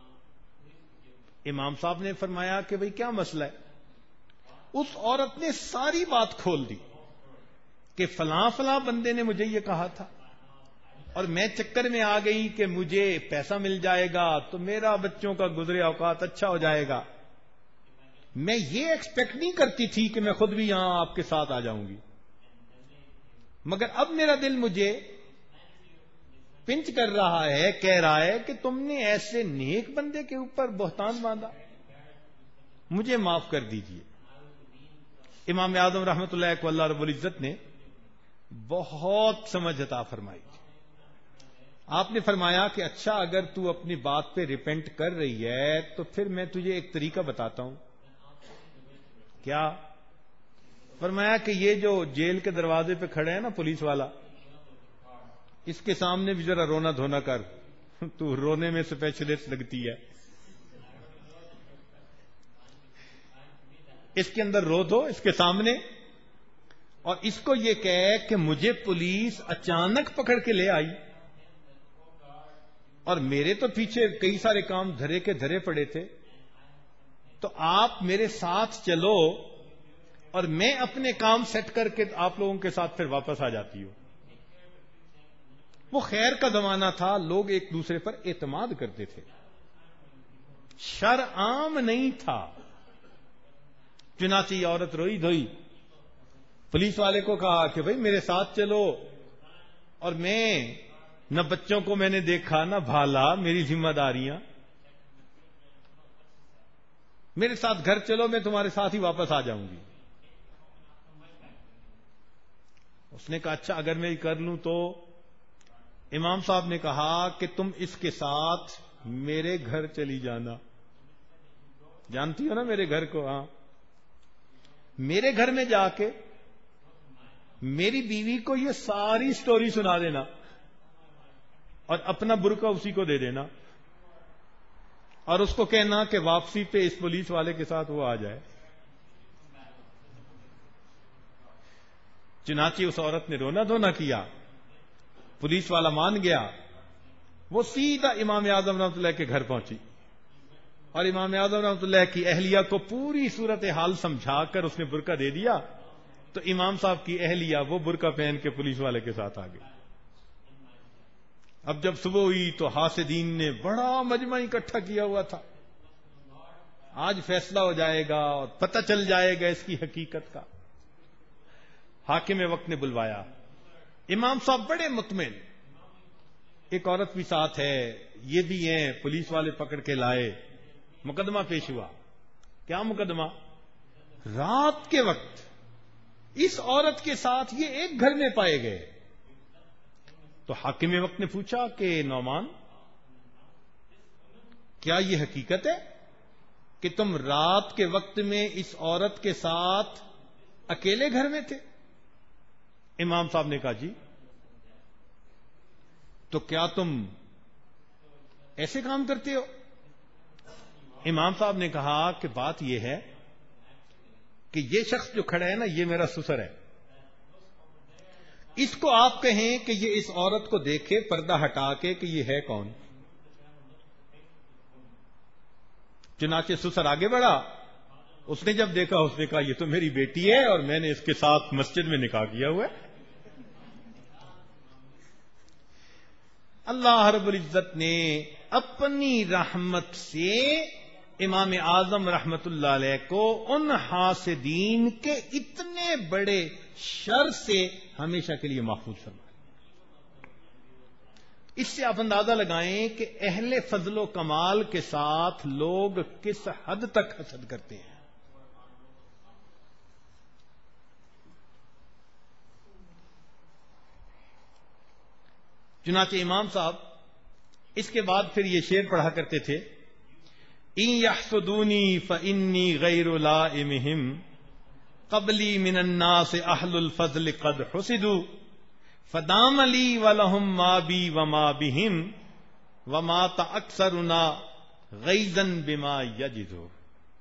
امام صاحب نے فرمایا کہ بھئی کیا مسئلہ ہے؟ اس عورت نے ساری بات کھول دی کہ فلاں فلاں بندے نے مجھے یہ کہا تھا، اور میں چکر میں آ گئی کہ مجھے پیسہ مل جائے گا تو میرا بچوں کا گزرے اوقات اچھا ہو جائے گا۔ میں یہ ایکسپیکٹ نہیں کرتی تھی کہ میں خود بھی یہاں آپ کے ساتھ آ جاؤں گی، مگر اب میرا دل مجھے پنچ کر رہا ہے، کہہ رہا ہے کہ تم نے ایسے نیک بندے کے اوپر بہتان باندھا، مجھے معاف کر دیجئے۔ امام اعظم رحمت اللہ کو اللہ رب العزت نے بہت سمجھ عطا فرمائی۔ آپ نے فرمایا کہ اچھا اگر تو اپنی بات پہ ریپینٹ کر رہی ہے تو پھر میں تجھے ایک طریقہ بتاتا ہوں۔ کیا؟ فرمایا کہ یہ جو جیل کے دروازے پہ کھڑے ہیں نا پولیس والا، اس کے سامنے بھی ذرا رونا دھونا کر، تو رونے میں اسپیشلسٹ لگتی ہے، اس کے اندر رو دو اس کے سامنے، اور اس کو یہ کہے کہ مجھے پولیس اچانک پکڑ کے لے آئی اور میرے تو پیچھے کئی سارے کام دھرے کے دھرے پڑے تھے، تو آپ میرے ساتھ چلو اور میں اپنے کام سیٹ کر کے آپ لوگوں کے ساتھ پھر واپس آ جاتی ہوں۔ وہ خیر کا زمانہ تھا، لوگ ایک دوسرے پر اعتماد کرتے تھے، شر عام نہیں تھا۔ چنانچہ یہ عورت روئی دھوئی پولیس والے کو کہا کہ بھئی میرے ساتھ چلو، اور میں نہ بچوں کو میں نے دیکھا نہ بھالا، میری ذمہ داریاں، میرے ساتھ گھر چلو، میں تمہارے ساتھ ہی واپس آ جاؤں گی۔ اس نے کہا اچھا اگر میں کر لوں تو؟ امام صاحب نے کہا کہ تم اس کے ساتھ میرے گھر چلی جانا، جانتی ہو نا میرے گھر کو؟ ہاں، میرے گھر میں جا کے میری بیوی کو یہ ساری سٹوری سنا دینا اور اپنا برقع اسی کو دے دینا، اور اس کو کہنا کہ واپسی پہ اس پولیس والے کے ساتھ وہ آ جائے۔ چنانچہ اس عورت نے رونا دھونا کیا، پولیس والا مان گیا، وہ سیدھا امام اعظم رحمۃ اللہ کے گھر پہنچی، اور امام اعظم رحمۃ اللہ کی اہلیہ کو پوری صورتحال سمجھا کر اس نے برقع دے دیا، تو امام صاحب کی اہلیہ وہ برقع پہن کے پولیس والے کے ساتھ آ گئی۔ اب جب صبح ہوئی تو حاسدین نے بڑا مجمع اکٹھا کیا ہوا تھا، آج فیصلہ ہو جائے گا اور پتہ چل جائے گا اس کی حقیقت کا۔ حاکم وقت نے بلوایا، امام صاحب بڑے مطمئن، ایک عورت بھی ساتھ ہے، یہ بھی ہیں، پولیس والے پکڑ کے لائے، مقدمہ پیش ہوا۔ کیا مقدمہ؟ رات کے وقت اس عورت کے ساتھ یہ ایک گھر میں پائے گئے۔ تو حاکم وقت نے پوچھا کہ نعمان کیا یہ حقیقت ہے کہ تم رات کے وقت میں اس عورت کے ساتھ اکیلے گھر میں تھے؟ امام صاحب نے کہا جی۔ تو کیا تم ایسے کام کرتے ہو؟ امام صاحب نے کہا کہ بات یہ ہے کہ یہ شخص جو کھڑا ہے نا، یہ میرا سسر ہے، اس کو آپ کہیں کہ یہ اس عورت کو دیکھے پردہ ہٹا کے کہ یہ ہے کون۔ چنانچہ سسر آگے بڑھا، اس نے جب دیکھا اس نے کہا یہ تو میری بیٹی ہے اور میں نے اس کے ساتھ مسجد میں نکاح کیا ہوا ہے۔ اللہ رب العزت نے اپنی رحمت سے امام اعظم رحمت اللہ علیہ کو ان حاسدین کے اتنے بڑے شر سے ہمیشہ کے لیے محفوظ فرمائے. اس سے آپ اندازہ لگائیں کہ اہل فضل و کمال کے ساتھ لوگ کس حد تک حسد کرتے ہیں. چنانچہ امام صاحب اس کے بعد پھر یہ شعر پڑھا کرتے تھے: ان یحسدونی فانی غیر لائمہم قبلی من الناس اہل الفضل قد حسدوا فدام لی ولہم ما بی وما بہم وما اکثرنا غیظا بما یجدوا.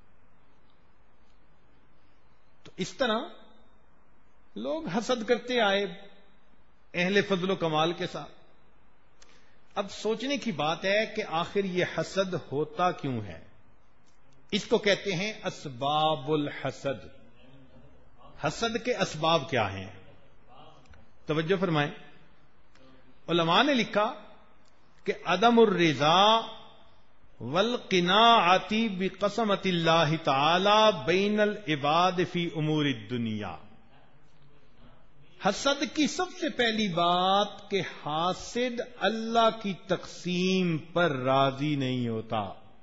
تو اس طرح لوگ حسد کرتے آئے اہل فضل و کمال کے ساتھ. اب سوچنے کی بات ہے کہ آخر یہ حسد ہوتا کیوں ہے؟ اس کو کہتے ہیں اسباب الحسد. حسد کے اسباب کیا ہیں؟ توجہ فرمائیں. علماء نے لکھا کہ عدم الرضا والقناعۃ بقسمۃ اللہ تعالی بین العباد فی امور الدنیا. حسد کی سب سے پہلی بات کہ حاسد اللہ کی تقسیم پر راضی نہیں ہوتا.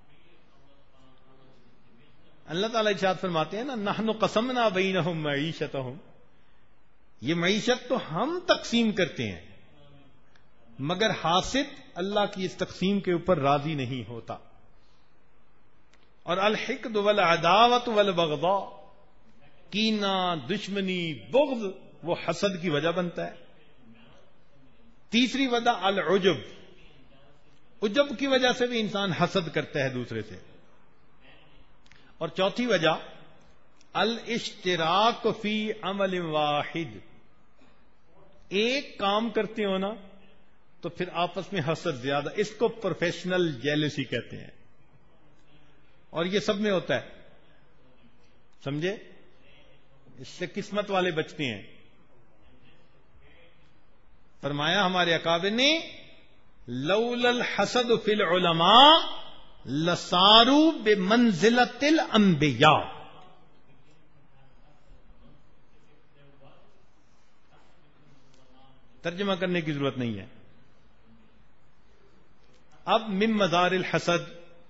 اللہ تعالیٰ ارشاد فرماتے ہیں نا: نحن قسمنا بینہم معیشتہم. یہ معیشت تو ہم تقسیم کرتے ہیں، مگر حاسد اللہ کی اس تقسیم کے اوپر راضی نہیں ہوتا. اور الحقد والعداوۃ والبغضاء، کینہ، دشمنی، بغض، وہ حسد کی وجہ بنتا ہے. تیسری وجہ العجب، عجب کی وجہ سے بھی انسان حسد کرتا ہے دوسرے سے. اور چوتھی وجہ الاشتراک فی عمل واحد. ایک کام کرتے ہو نا تو پھر آپس میں حسد زیادہ. اس کو پروفیشنل جیلسی کہتے ہیں، اور یہ سب میں ہوتا ہے. سمجھے؟ اس سے قسمت والے بچتے ہیں. فرمایا ہمارے اکابر نے: لولا الحسد فی العلماء لصاروا بمنزلۃ الانبیاء. ترجمہ کرنے کی ضرورت نہیں ہے. اب من مضار الحسد،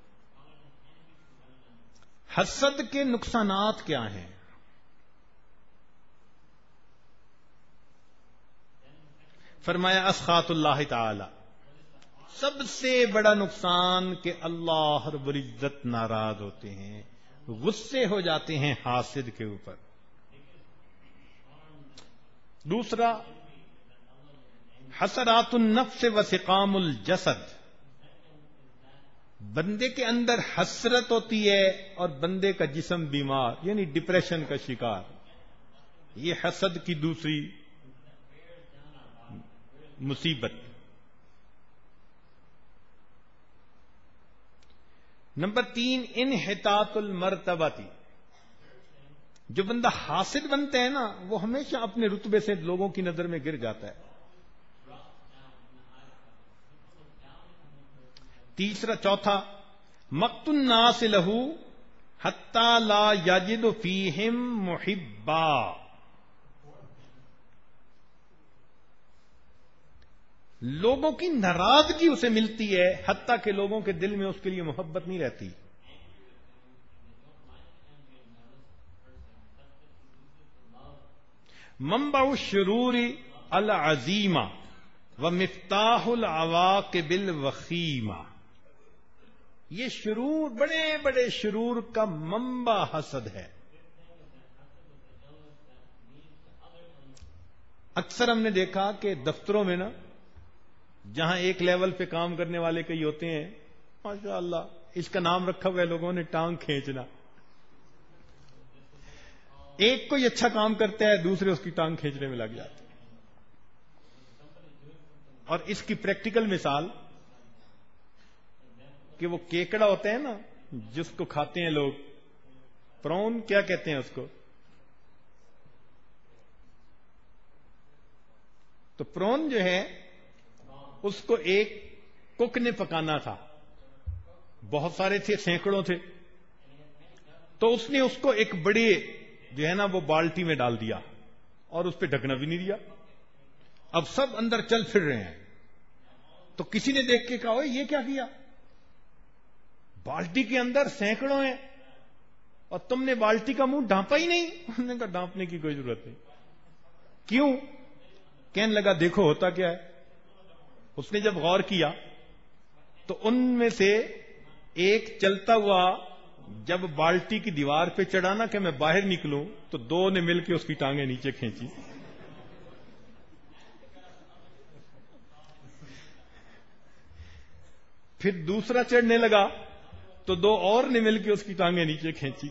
حسد کے نقصانات کیا ہیں؟ فرمایا اسخط اللہ تعالی، سب سے بڑا نقصان کہ اللہ رب العزت ناراض ہوتے ہیں، غصے ہو جاتے ہیں حاسد کے اوپر. دوسرا حسرات النفس و سقام الجسد، بندے کے اندر حسرت ہوتی ہے اور بندے کا جسم بیمار، یعنی ڈپریشن کا شکار. یہ حسد کی دوسری مصیبت. نمبر 3 انحطاط المرتبہ. جو بندہ حاسد بنتا ہے نا وہ ہمیشہ اپنے رتبے سے لوگوں کی نظر میں گر جاتا ہے. چوتھا مقت الناس لہ حتی لا یجد فیہم محبا. لوگوں کی ناراضگی اسے ملتی ہے حتیٰ کہ لوگوں کے دل میں اس کے لیے محبت نہیں رہتی. منبع الشرور العظیمہ و مفتاح العواقب الوخیمہ. یہ شرور، بڑے بڑے شرور کا منبع حسد ہے. اکثر ہم نے دیکھا کہ دفتروں میں نا جہاں ایک لیول پہ کام کرنے والے کئی ہوتے ہیں، ماشاء اللہ اس کا نام رکھا ہوا ہے لوگوں نے ٹانگ کھینچنا. ایک کوئی اچھا کام کرتا ہے دوسرے اس کی ٹانگ کھینچنے میں لگ جاتے ہیں. اور اس کی پریکٹیکل مثال کہ وہ کیکڑا ہوتا ہے نا جس کو کھاتے ہیں لوگ، پرون کیا کہتے ہیں اس کو؟ تو پرون جو ہے اس کو ایک کک نے پکانا تھا. بہت سارے تھے، سینکڑوں تھے. تو اس نے اس کو ایک بڑے جو ہے نا وہ بالٹی میں ڈال دیا اور اس پہ ڈھکنا بھی نہیں دیا. اب سب اندر چل پھر رہے ہیں. تو کسی نے دیکھ کے کہا اوئے یہ کیا کیا؟ بالٹی کے اندر سینکڑوں ہیں اور تم نے بالٹی کا منہ ڈھانپا ہی نہیں. انہوں نے کہا ڈھانپنے کی کوئی ضرورت نہیں. کیوں؟ کہنے لگا دیکھو ہوتا کیا ہے. اس نے جب غور کیا تو ان میں سے ایک چلتا ہوا جب بالٹی کی دیوار پہ چڑھانا کہ میں باہر نکلوں تو دو نے مل کے اس کی ٹانگیں نیچے کھینچی. پھر دوسرا چڑھنے لگا تو دو اور نے مل کے اس کی ٹانگیں نیچے کھینچی.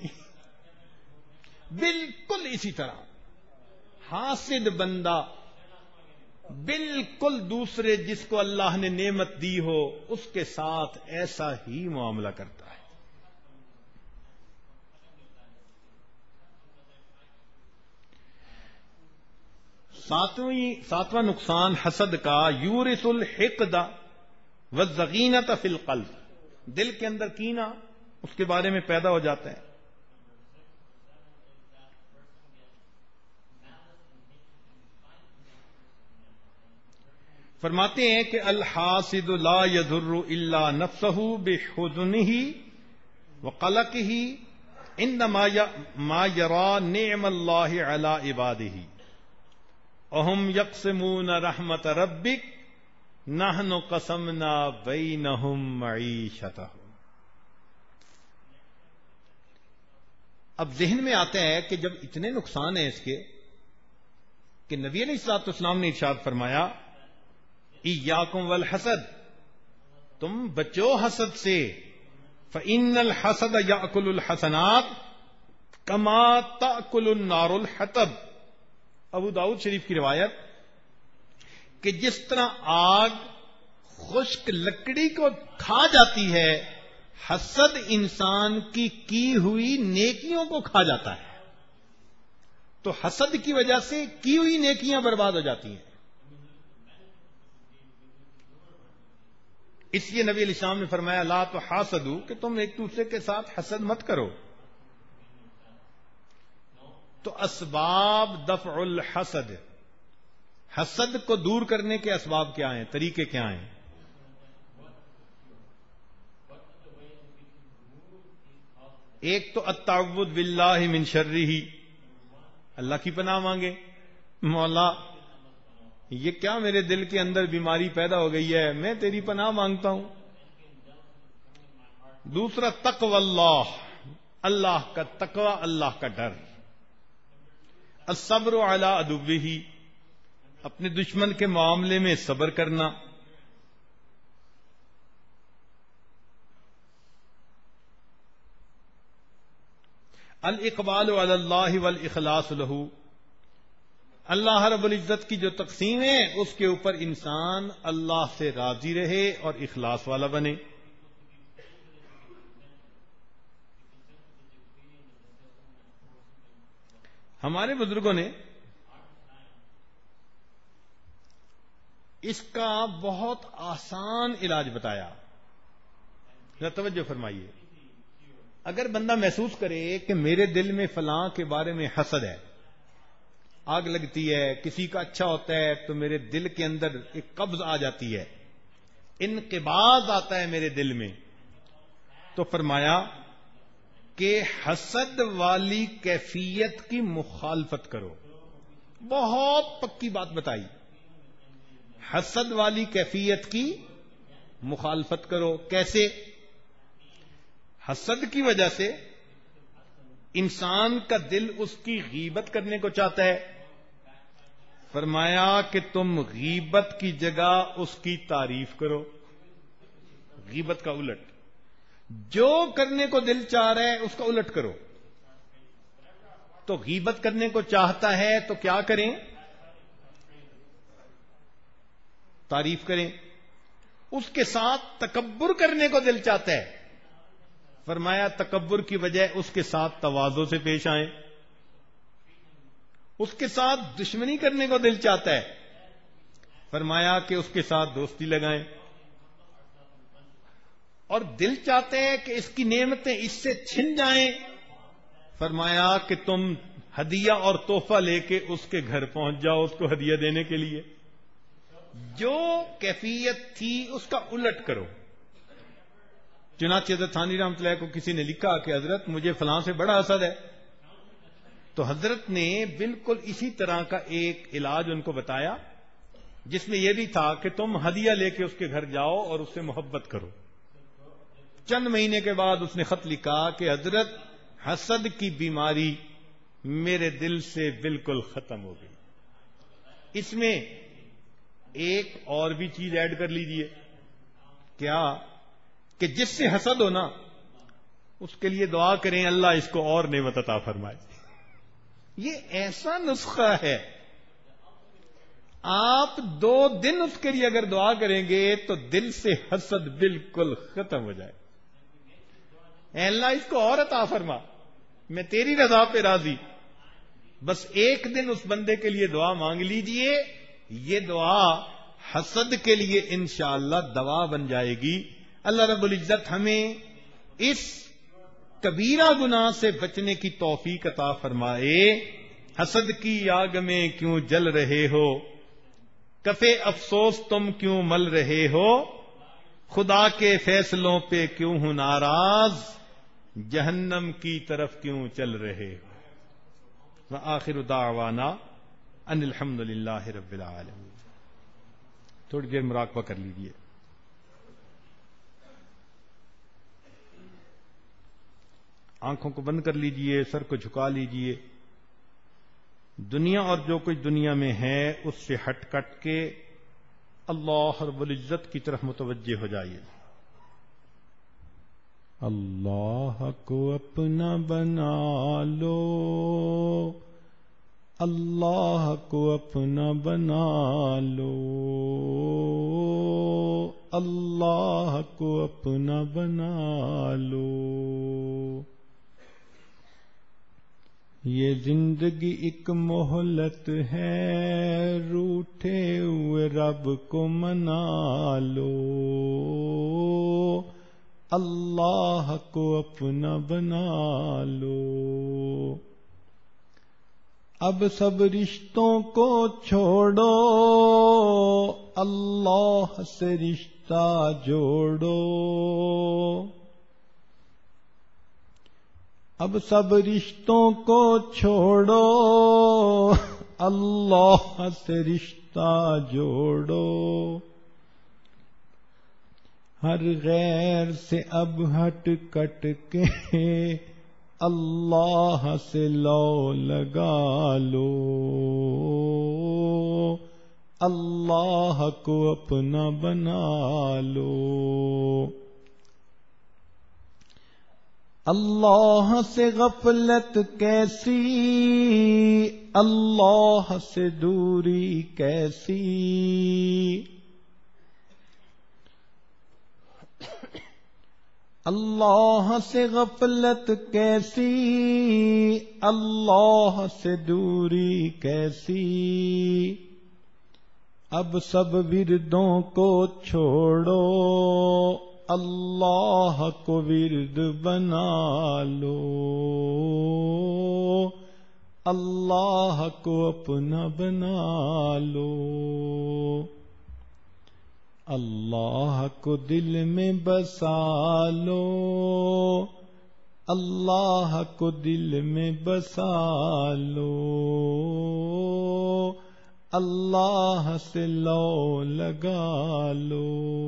بالکل اسی طرح حاسد بندہ بالکل دوسرے جس کو اللہ نے نعمت دی ہو اس کے ساتھ ایسا ہی معاملہ کرتا ہے. ساتواں نقصان حسد کا یورث الحقد والضغینۃ فی القلب. دل کے اندر کینہ اس کے بارے میں پیدا ہو جاتا ہے. فرماتے ہیں کہ الحاسد لا يضر الا نفسه بحزنه وقلقه عندما ما يرى نعم الله على عباده وهم يقسمون رحمت ربك نحن قسمنا بينهم معيشتهم. اب ذہن میں آتا ہے کہ جب اتنے نقصان ہیں اس کے کہ نبی علیہ الصلوۃ والسلام نے ارشاد فرمایا ایاکم والحسد، تم بچو حسد سے. فإن الحسد یأکل الحسنات کما تأکل النار الحطب. ابو داؤد شریف کی روایت کہ جس طرح آگ خشک لکڑی کو کھا جاتی ہے حسد انسان کی ہوئی نیکیوں کو کھا جاتا ہے. تو حسد کی وجہ سے کی ہوئی نیکیاں برباد ہو جاتی ہیں. اس لیے نبی علیہ السلام نے فرمایا لا تحاسدوا کہ تم ایک دوسرے کے ساتھ حسد مت کرو. تو اسباب دفع الحسد، حسد کو دور کرنے کے اسباب کیا ہیں، طریقے کیا ہیں؟ ایک تو التعوذ باللہ من شرہ، اللہ کی پناہ مانگے. مولا یہ کیا میرے دل کے اندر بیماری پیدا ہو گئی ہے، میں تیری پناہ مانگتا ہوں. دوسرا تقوی اللہ، اللہ کا تقوی، اللہ کا ڈر. الصبر علی عدوہ، اپنے دشمن کے معاملے میں صبر کرنا. الاقبال علی اللہ والاخلاص لہ، اللہ رب العزت کی جو تقسیم ہے اس کے اوپر انسان اللہ سے راضی رہے اور اخلاص والا بنے. ہمارے بزرگوں نے اس کا بہت آسان علاج بتایا. ذرا توجہ فرمائیے. اگر بندہ محسوس کرے کہ میرے دل میں فلاں کے بارے میں حسد ہے، آگ لگتی ہے، کسی کا اچھا ہوتا ہے تو میرے دل کے اندر ایک قبض آ جاتی ہے، انقباض آتا ہے میرے دل میں، تو فرمایا کہ حسد والی کیفیت کی مخالفت کرو. بہت پکی بات بتائی. حسد والی کیفیت کی مخالفت کرو. کیسے؟ حسد کی وجہ سے انسان کا دل اس کی غیبت کرنے کو چاہتا ہے. فرمایا کہ تم غیبت کی جگہ اس کی تعریف کرو. غیبت کا الٹ، جو کرنے کو دل چاہ رہا ہے اس کا الٹ کرو. تو غیبت کرنے کو چاہتا ہے تو کیا کریں؟ تعریف کریں. اس کے ساتھ تکبر کرنے کو دل چاہتا ہے، فرمایا تکبر کی بجائے اس کے ساتھ تواضع سے پیش آئیں. اس کے ساتھ دشمنی کرنے کو دل چاہتا ہے، فرمایا کہ اس کے ساتھ دوستی لگائیں. اور دل چاہتے ہیں کہ اس کی نعمتیں اس سے چھن جائیں، فرمایا کہ تم ہدیہ اور تحفہ لے کے اس کے گھر پہنچ جاؤ اس کو ہدیہ دینے کے لیے. جو کیفیت تھی اس کا الٹ کرو. چنانچہ حضرت ثانی رحمۃ اللہ کو کسی نے لکھا کہ حضرت مجھے فلاں سے بڑا حسد ہے، تو حضرت نے بالکل اسی طرح کا ایک علاج ان کو بتایا جس میں یہ بھی تھا کہ تم ہدیہ لے کے اس کے گھر جاؤ اور اس سے محبت کرو. چند مہینے کے بعد اس نے خط لکھا کہ حضرت حسد کی بیماری میرے دل سے بالکل ختم ہو گئی. اس میں ایک اور بھی چیز ایڈ کر لیجئے. کیا؟ کہ جس سے حسد ہو نا اس کے لیے دعا کریں اللہ اس کو اور نعمت عطا فرمائے. یہ ایسا نسخہ ہے، آپ 2 دن اس کے لیے اگر دعا کریں گے تو دل سے حسد بالکل ختم ہو جائے. اے اللہ اس کو اور عطا فرما، میں تیری رضا پہ راضی. بس ایک دن اس بندے کے لیے دعا مانگ لیجئے، یہ دعا حسد کے لیے انشاءاللہ دوا بن جائے گی. اللہ رب العزت ہمیں اس کبیرہ گناہ سے بچنے کی توفیق عطا فرمائے. حسد کی آگ میں کیوں جل رہے ہو، کفے افسوس تم کیوں مل رہے ہو، خدا کے فیصلوں پہ کیوں ہو ناراض، جہنم کی طرف کیوں چل رہے ہو. وآخر دعوانا ان الحمدللہ رب العالمین. تھوڑی دیر مراقبہ کر لیجیے. آنکھوں کو بند کر لیجئے، سر کو جھکا لیجئے. دنیا اور جو کچھ دنیا میں ہے اس سے ہٹ کٹ کے اللہ رب العزت کی طرف متوجہ ہو جائیے. اللہ کو اپنا بنا لو، اللہ کو اپنا بنا لو، اللہ کو اپنا بنا لو. یہ زندگی ایک مہلت ہے، روٹھے ہوئے رب کو منا لو، اللہ کو اپنا بنا لو. اب سب رشتوں کو چھوڑو، اللہ سے رشتہ جوڑو. اب سب رشتوں کو چھوڑو، اللہ سے رشتہ جوڑو. ہر غیر سے اب ہٹ کٹ کے اللہ سے لو لگا لو، اللہ کو اپنا بنا لو. اللہ سے غفلت کیسی، اللہ سے دوری کیسی. اللہ سے غفلت کیسی، اللہ سے دوری کیسی. اب سب وردوں کو چھوڑو، اللہ کو ورد بنا لو، اللہ کو اپنا بنا لو. اللہ کو دل میں بسا لو، اللہ کو دل میں بسا لو، اللہ سے لو لگا لو.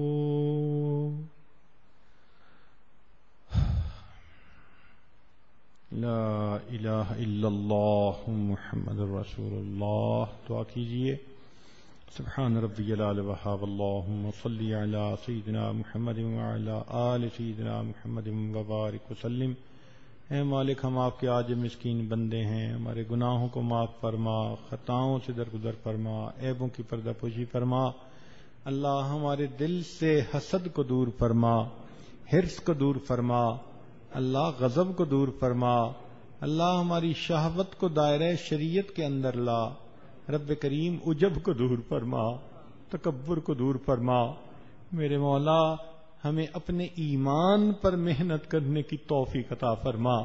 لا الہ الا اللہ محمد رسول اللہ. دعا کیجیے. سبحان ربی العلی وہاب اللہم صلی علی سیدنا محمد وعلی آل سیدنا محمد وبارک وسلم. اے مالک ہم آپ کے عاجز مسکین بندے ہیں، ہمارے گناہوں کو معاف فرما، خطاؤں سے درگزر فرما، عیبوں کی پردہ پوشی فرما. اللہ ہمارے دل سے حسد کو دور فرما، حرص کو دور فرما، اللہ غضب کو دور فرما. اللہ ہماری شہوت کو دائرہ شریعت کے اندر لا. رب کریم عجب کو دور فرما، تکبر کو دور فرما. میرے مولا ہمیں اپنے ایمان پر محنت کرنے کی توفیق عطا فرما.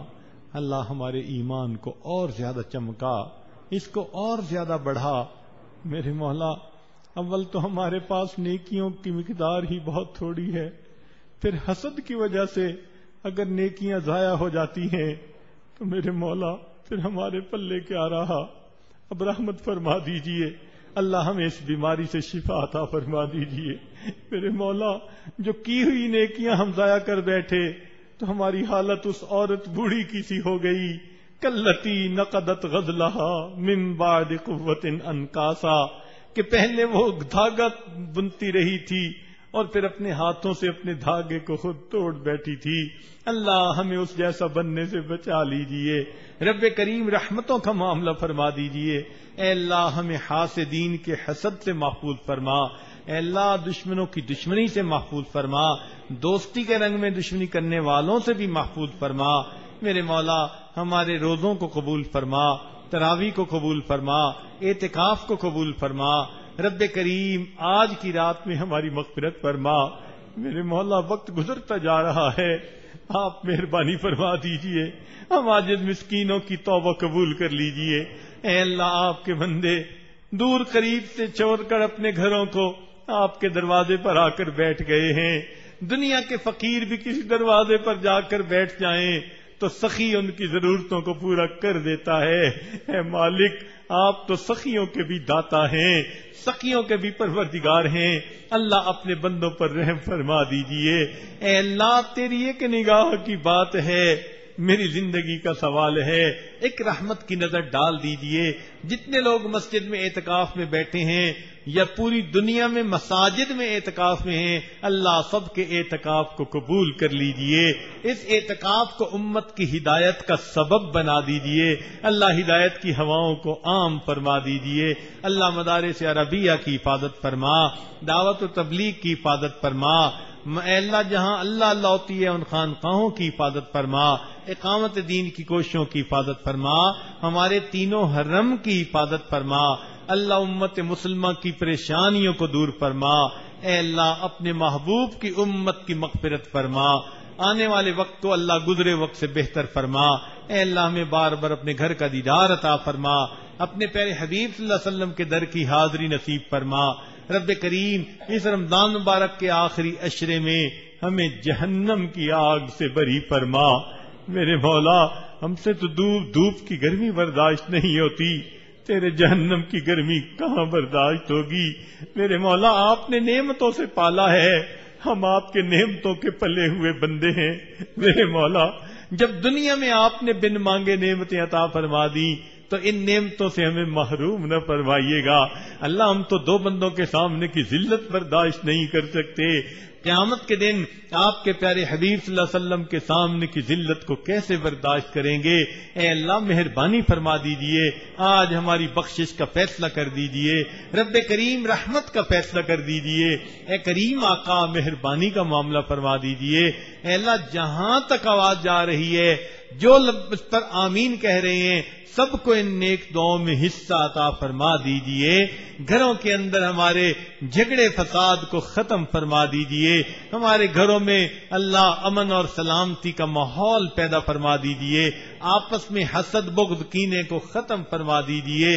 اللہ ہمارے ایمان کو اور زیادہ چمکا، اس کو اور زیادہ بڑھا۔ میرے مولا اول تو ہمارے پاس نیکیوں کی مقدار ہی بہت تھوڑی ہے، پھر حسد کی وجہ سے اگر نیکیاں ضائع ہو جاتی ہیں تو میرے مولا پھر ہمارے پلے کیا رہا؟ اب رحمت فرما دیجئے، اللہ ہمیں اس بیماری سے شفا عطا فرما دیجئے۔ میرے مولا جو کی ہوئی نیکیاں ہم ضائع کر بیٹھے تو ہماری حالت اس عورت بوڑھی کی سی ہو گئی، کلتی نقدت غزلہا من بعد قوت انکاسا، کہ پہلے وہ دھاگا بنتی رہی تھی اور پھر اپنے ہاتھوں سے اپنے دھاگے کو خود توڑ بیٹھی تھی۔ اللہ ہمیں اس جیسا بننے سے بچا لیجئے، رب کریم رحمتوں کا معاملہ فرما دیجئے۔ اے اللہ ہمیں حاسدین کے حسد سے محفوظ فرما، اے اللہ دشمنوں کی دشمنی سے محفوظ فرما، دوستی کے رنگ میں دشمنی کرنے والوں سے بھی محفوظ فرما۔ میرے مولا ہمارے روزوں کو قبول فرما، تراویح کو قبول فرما، اعتکاف کو قبول فرما۔ رب کریم آج کی رات میں ہماری مغفرت فرما۔ میرے مولا وقت گزرتا جا رہا ہے، آپ مہربانی فرما دیجئے، ہم عاجز مسکینوں کی توبہ قبول کر لیجئے۔ اے اللہ آپ کے بندے دور قریب سے چھوڑ کر اپنے گھروں کو آپ کے دروازے پر آ کر بیٹھ گئے ہیں۔ دنیا کے فقیر بھی کسی دروازے پر جا کر بیٹھ جائیں تو سخی ان کی ضرورتوں کو پورا کر دیتا ہے۔ اے مالک آپ تو سخیوں کے بھی داتا ہیں، سخیوں کے بھی پروردگار ہیں، اللہ اپنے بندوں پر رحم فرما دیجئے۔ اے اللہ تیری ایک نگاہ کی بات ہے، میری زندگی کا سوال ہے، ایک رحمت کی نظر ڈال دیجئے۔ جتنے لوگ مسجد میں اعتکاف میں بیٹھے ہیں یا پوری دنیا میں مساجد میں اعتکاف میں ہیں، اللہ سب کے اعتکاف کو قبول کر لیجئے، اس اعتکاف کو امت کی ہدایت کا سبب بنا دیجئے، اللہ ہدایت کی ہواؤں کو عام فرما دیجئے، اللہ مدارس عربیہ کی حفاظت فرما، دعوت و تبلیغ کی حفاظت فرما، اے اللہ جہاں اللہ اللہ ہوتی ہے ان خانقاہوں کی حفاظت فرما، اقامت دین کی کوششوں کی حفاظت فرما، ہمارے تینوں حرم کی حفاظت فرما، اللہ امت مسلمہ کی پریشانیوں کو دور فرما، اے اللہ اپنے محبوب کی امت کی مغفرت فرما، آنے والے وقت کو اللہ گزرے وقت سے بہتر فرما، اے اللہ ہمیں بار بار اپنے گھر کا دیدار عطا فرما، اپنے پیارے حبیب صلی اللہ علیہ وسلم کے در کی حاضری نصیب فرما۔ رب کریم اس رمضان مبارک کے آخری عشرے میں ہمیں جہنم کی آگ سے بری فرما۔ میرے مولا ہم سے تو دھوپ کی گرمی برداشت نہیں ہوتی، تیرے جہنم کی گرمی کہاں برداشت ہوگی؟ میرے مولا آپ نے نعمتوں سے پالا ہے، ہم آپ کے نعمتوں کے پلے ہوئے بندے ہیں۔ میرے مولا جب دنیا میں آپ نے بن مانگے نعمتیں عطا فرما دی تو ان نعمتوں سے ہمیں محروم نہ فرمائیے گا۔ اللہ ہم تو دو بندوں کے سامنے کی ذلت برداشت نہیں کر سکتے، قیامت کے دن آپ کے پیارے حبیب صلی اللہ علیہ وسلم کے سامنے کی ذلت کو کیسے برداشت کریں گے؟ اے اللہ مہربانی فرما دیجئے، آج ہماری بخشش کا فیصلہ کر دیجئے، رب کریم رحمت کا فیصلہ کر دیجئے، اے کریم آقا مہربانی کا معاملہ فرما دیجئے۔ اے اللہ جہاں تک آواز جا رہی ہے، جو لب اس پر آمین کہہ رہے ہیں، سب کو ان نیک دعاؤں میں حصہ عطا فرما دیجئے، گھروں کے اندر ہمارے جھگڑے فساد کو ختم فرما دیجئے، ہمارے گھروں میں اللہ امن اور سلامتی کا ماحول پیدا فرما دیجئے، آپس میں حسد بغض کینے کو ختم فرما دیجئے،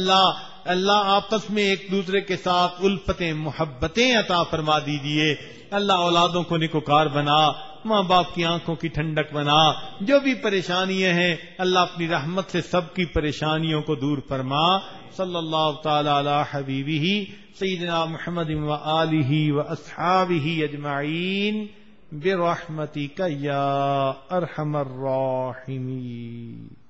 اللہ آپس میں ایک دوسرے کے ساتھ الفتیں محبتیں عطا فرما دیجئے، اللہ اولادوں کو نیکوکار بنا، ماں باپ کی آنکھوں کی ٹھنڈک بنا، جو بھی پریشانیاں ہیں اللہ اپنی رحمت سے سب کی پریشانیوں کو دور فرما۔ صلی اللہ تعالی علی حبیبہ سیدنا محمد و آلہ و اصحابہ اجمعین برحمتک یا ارحم الراحمین۔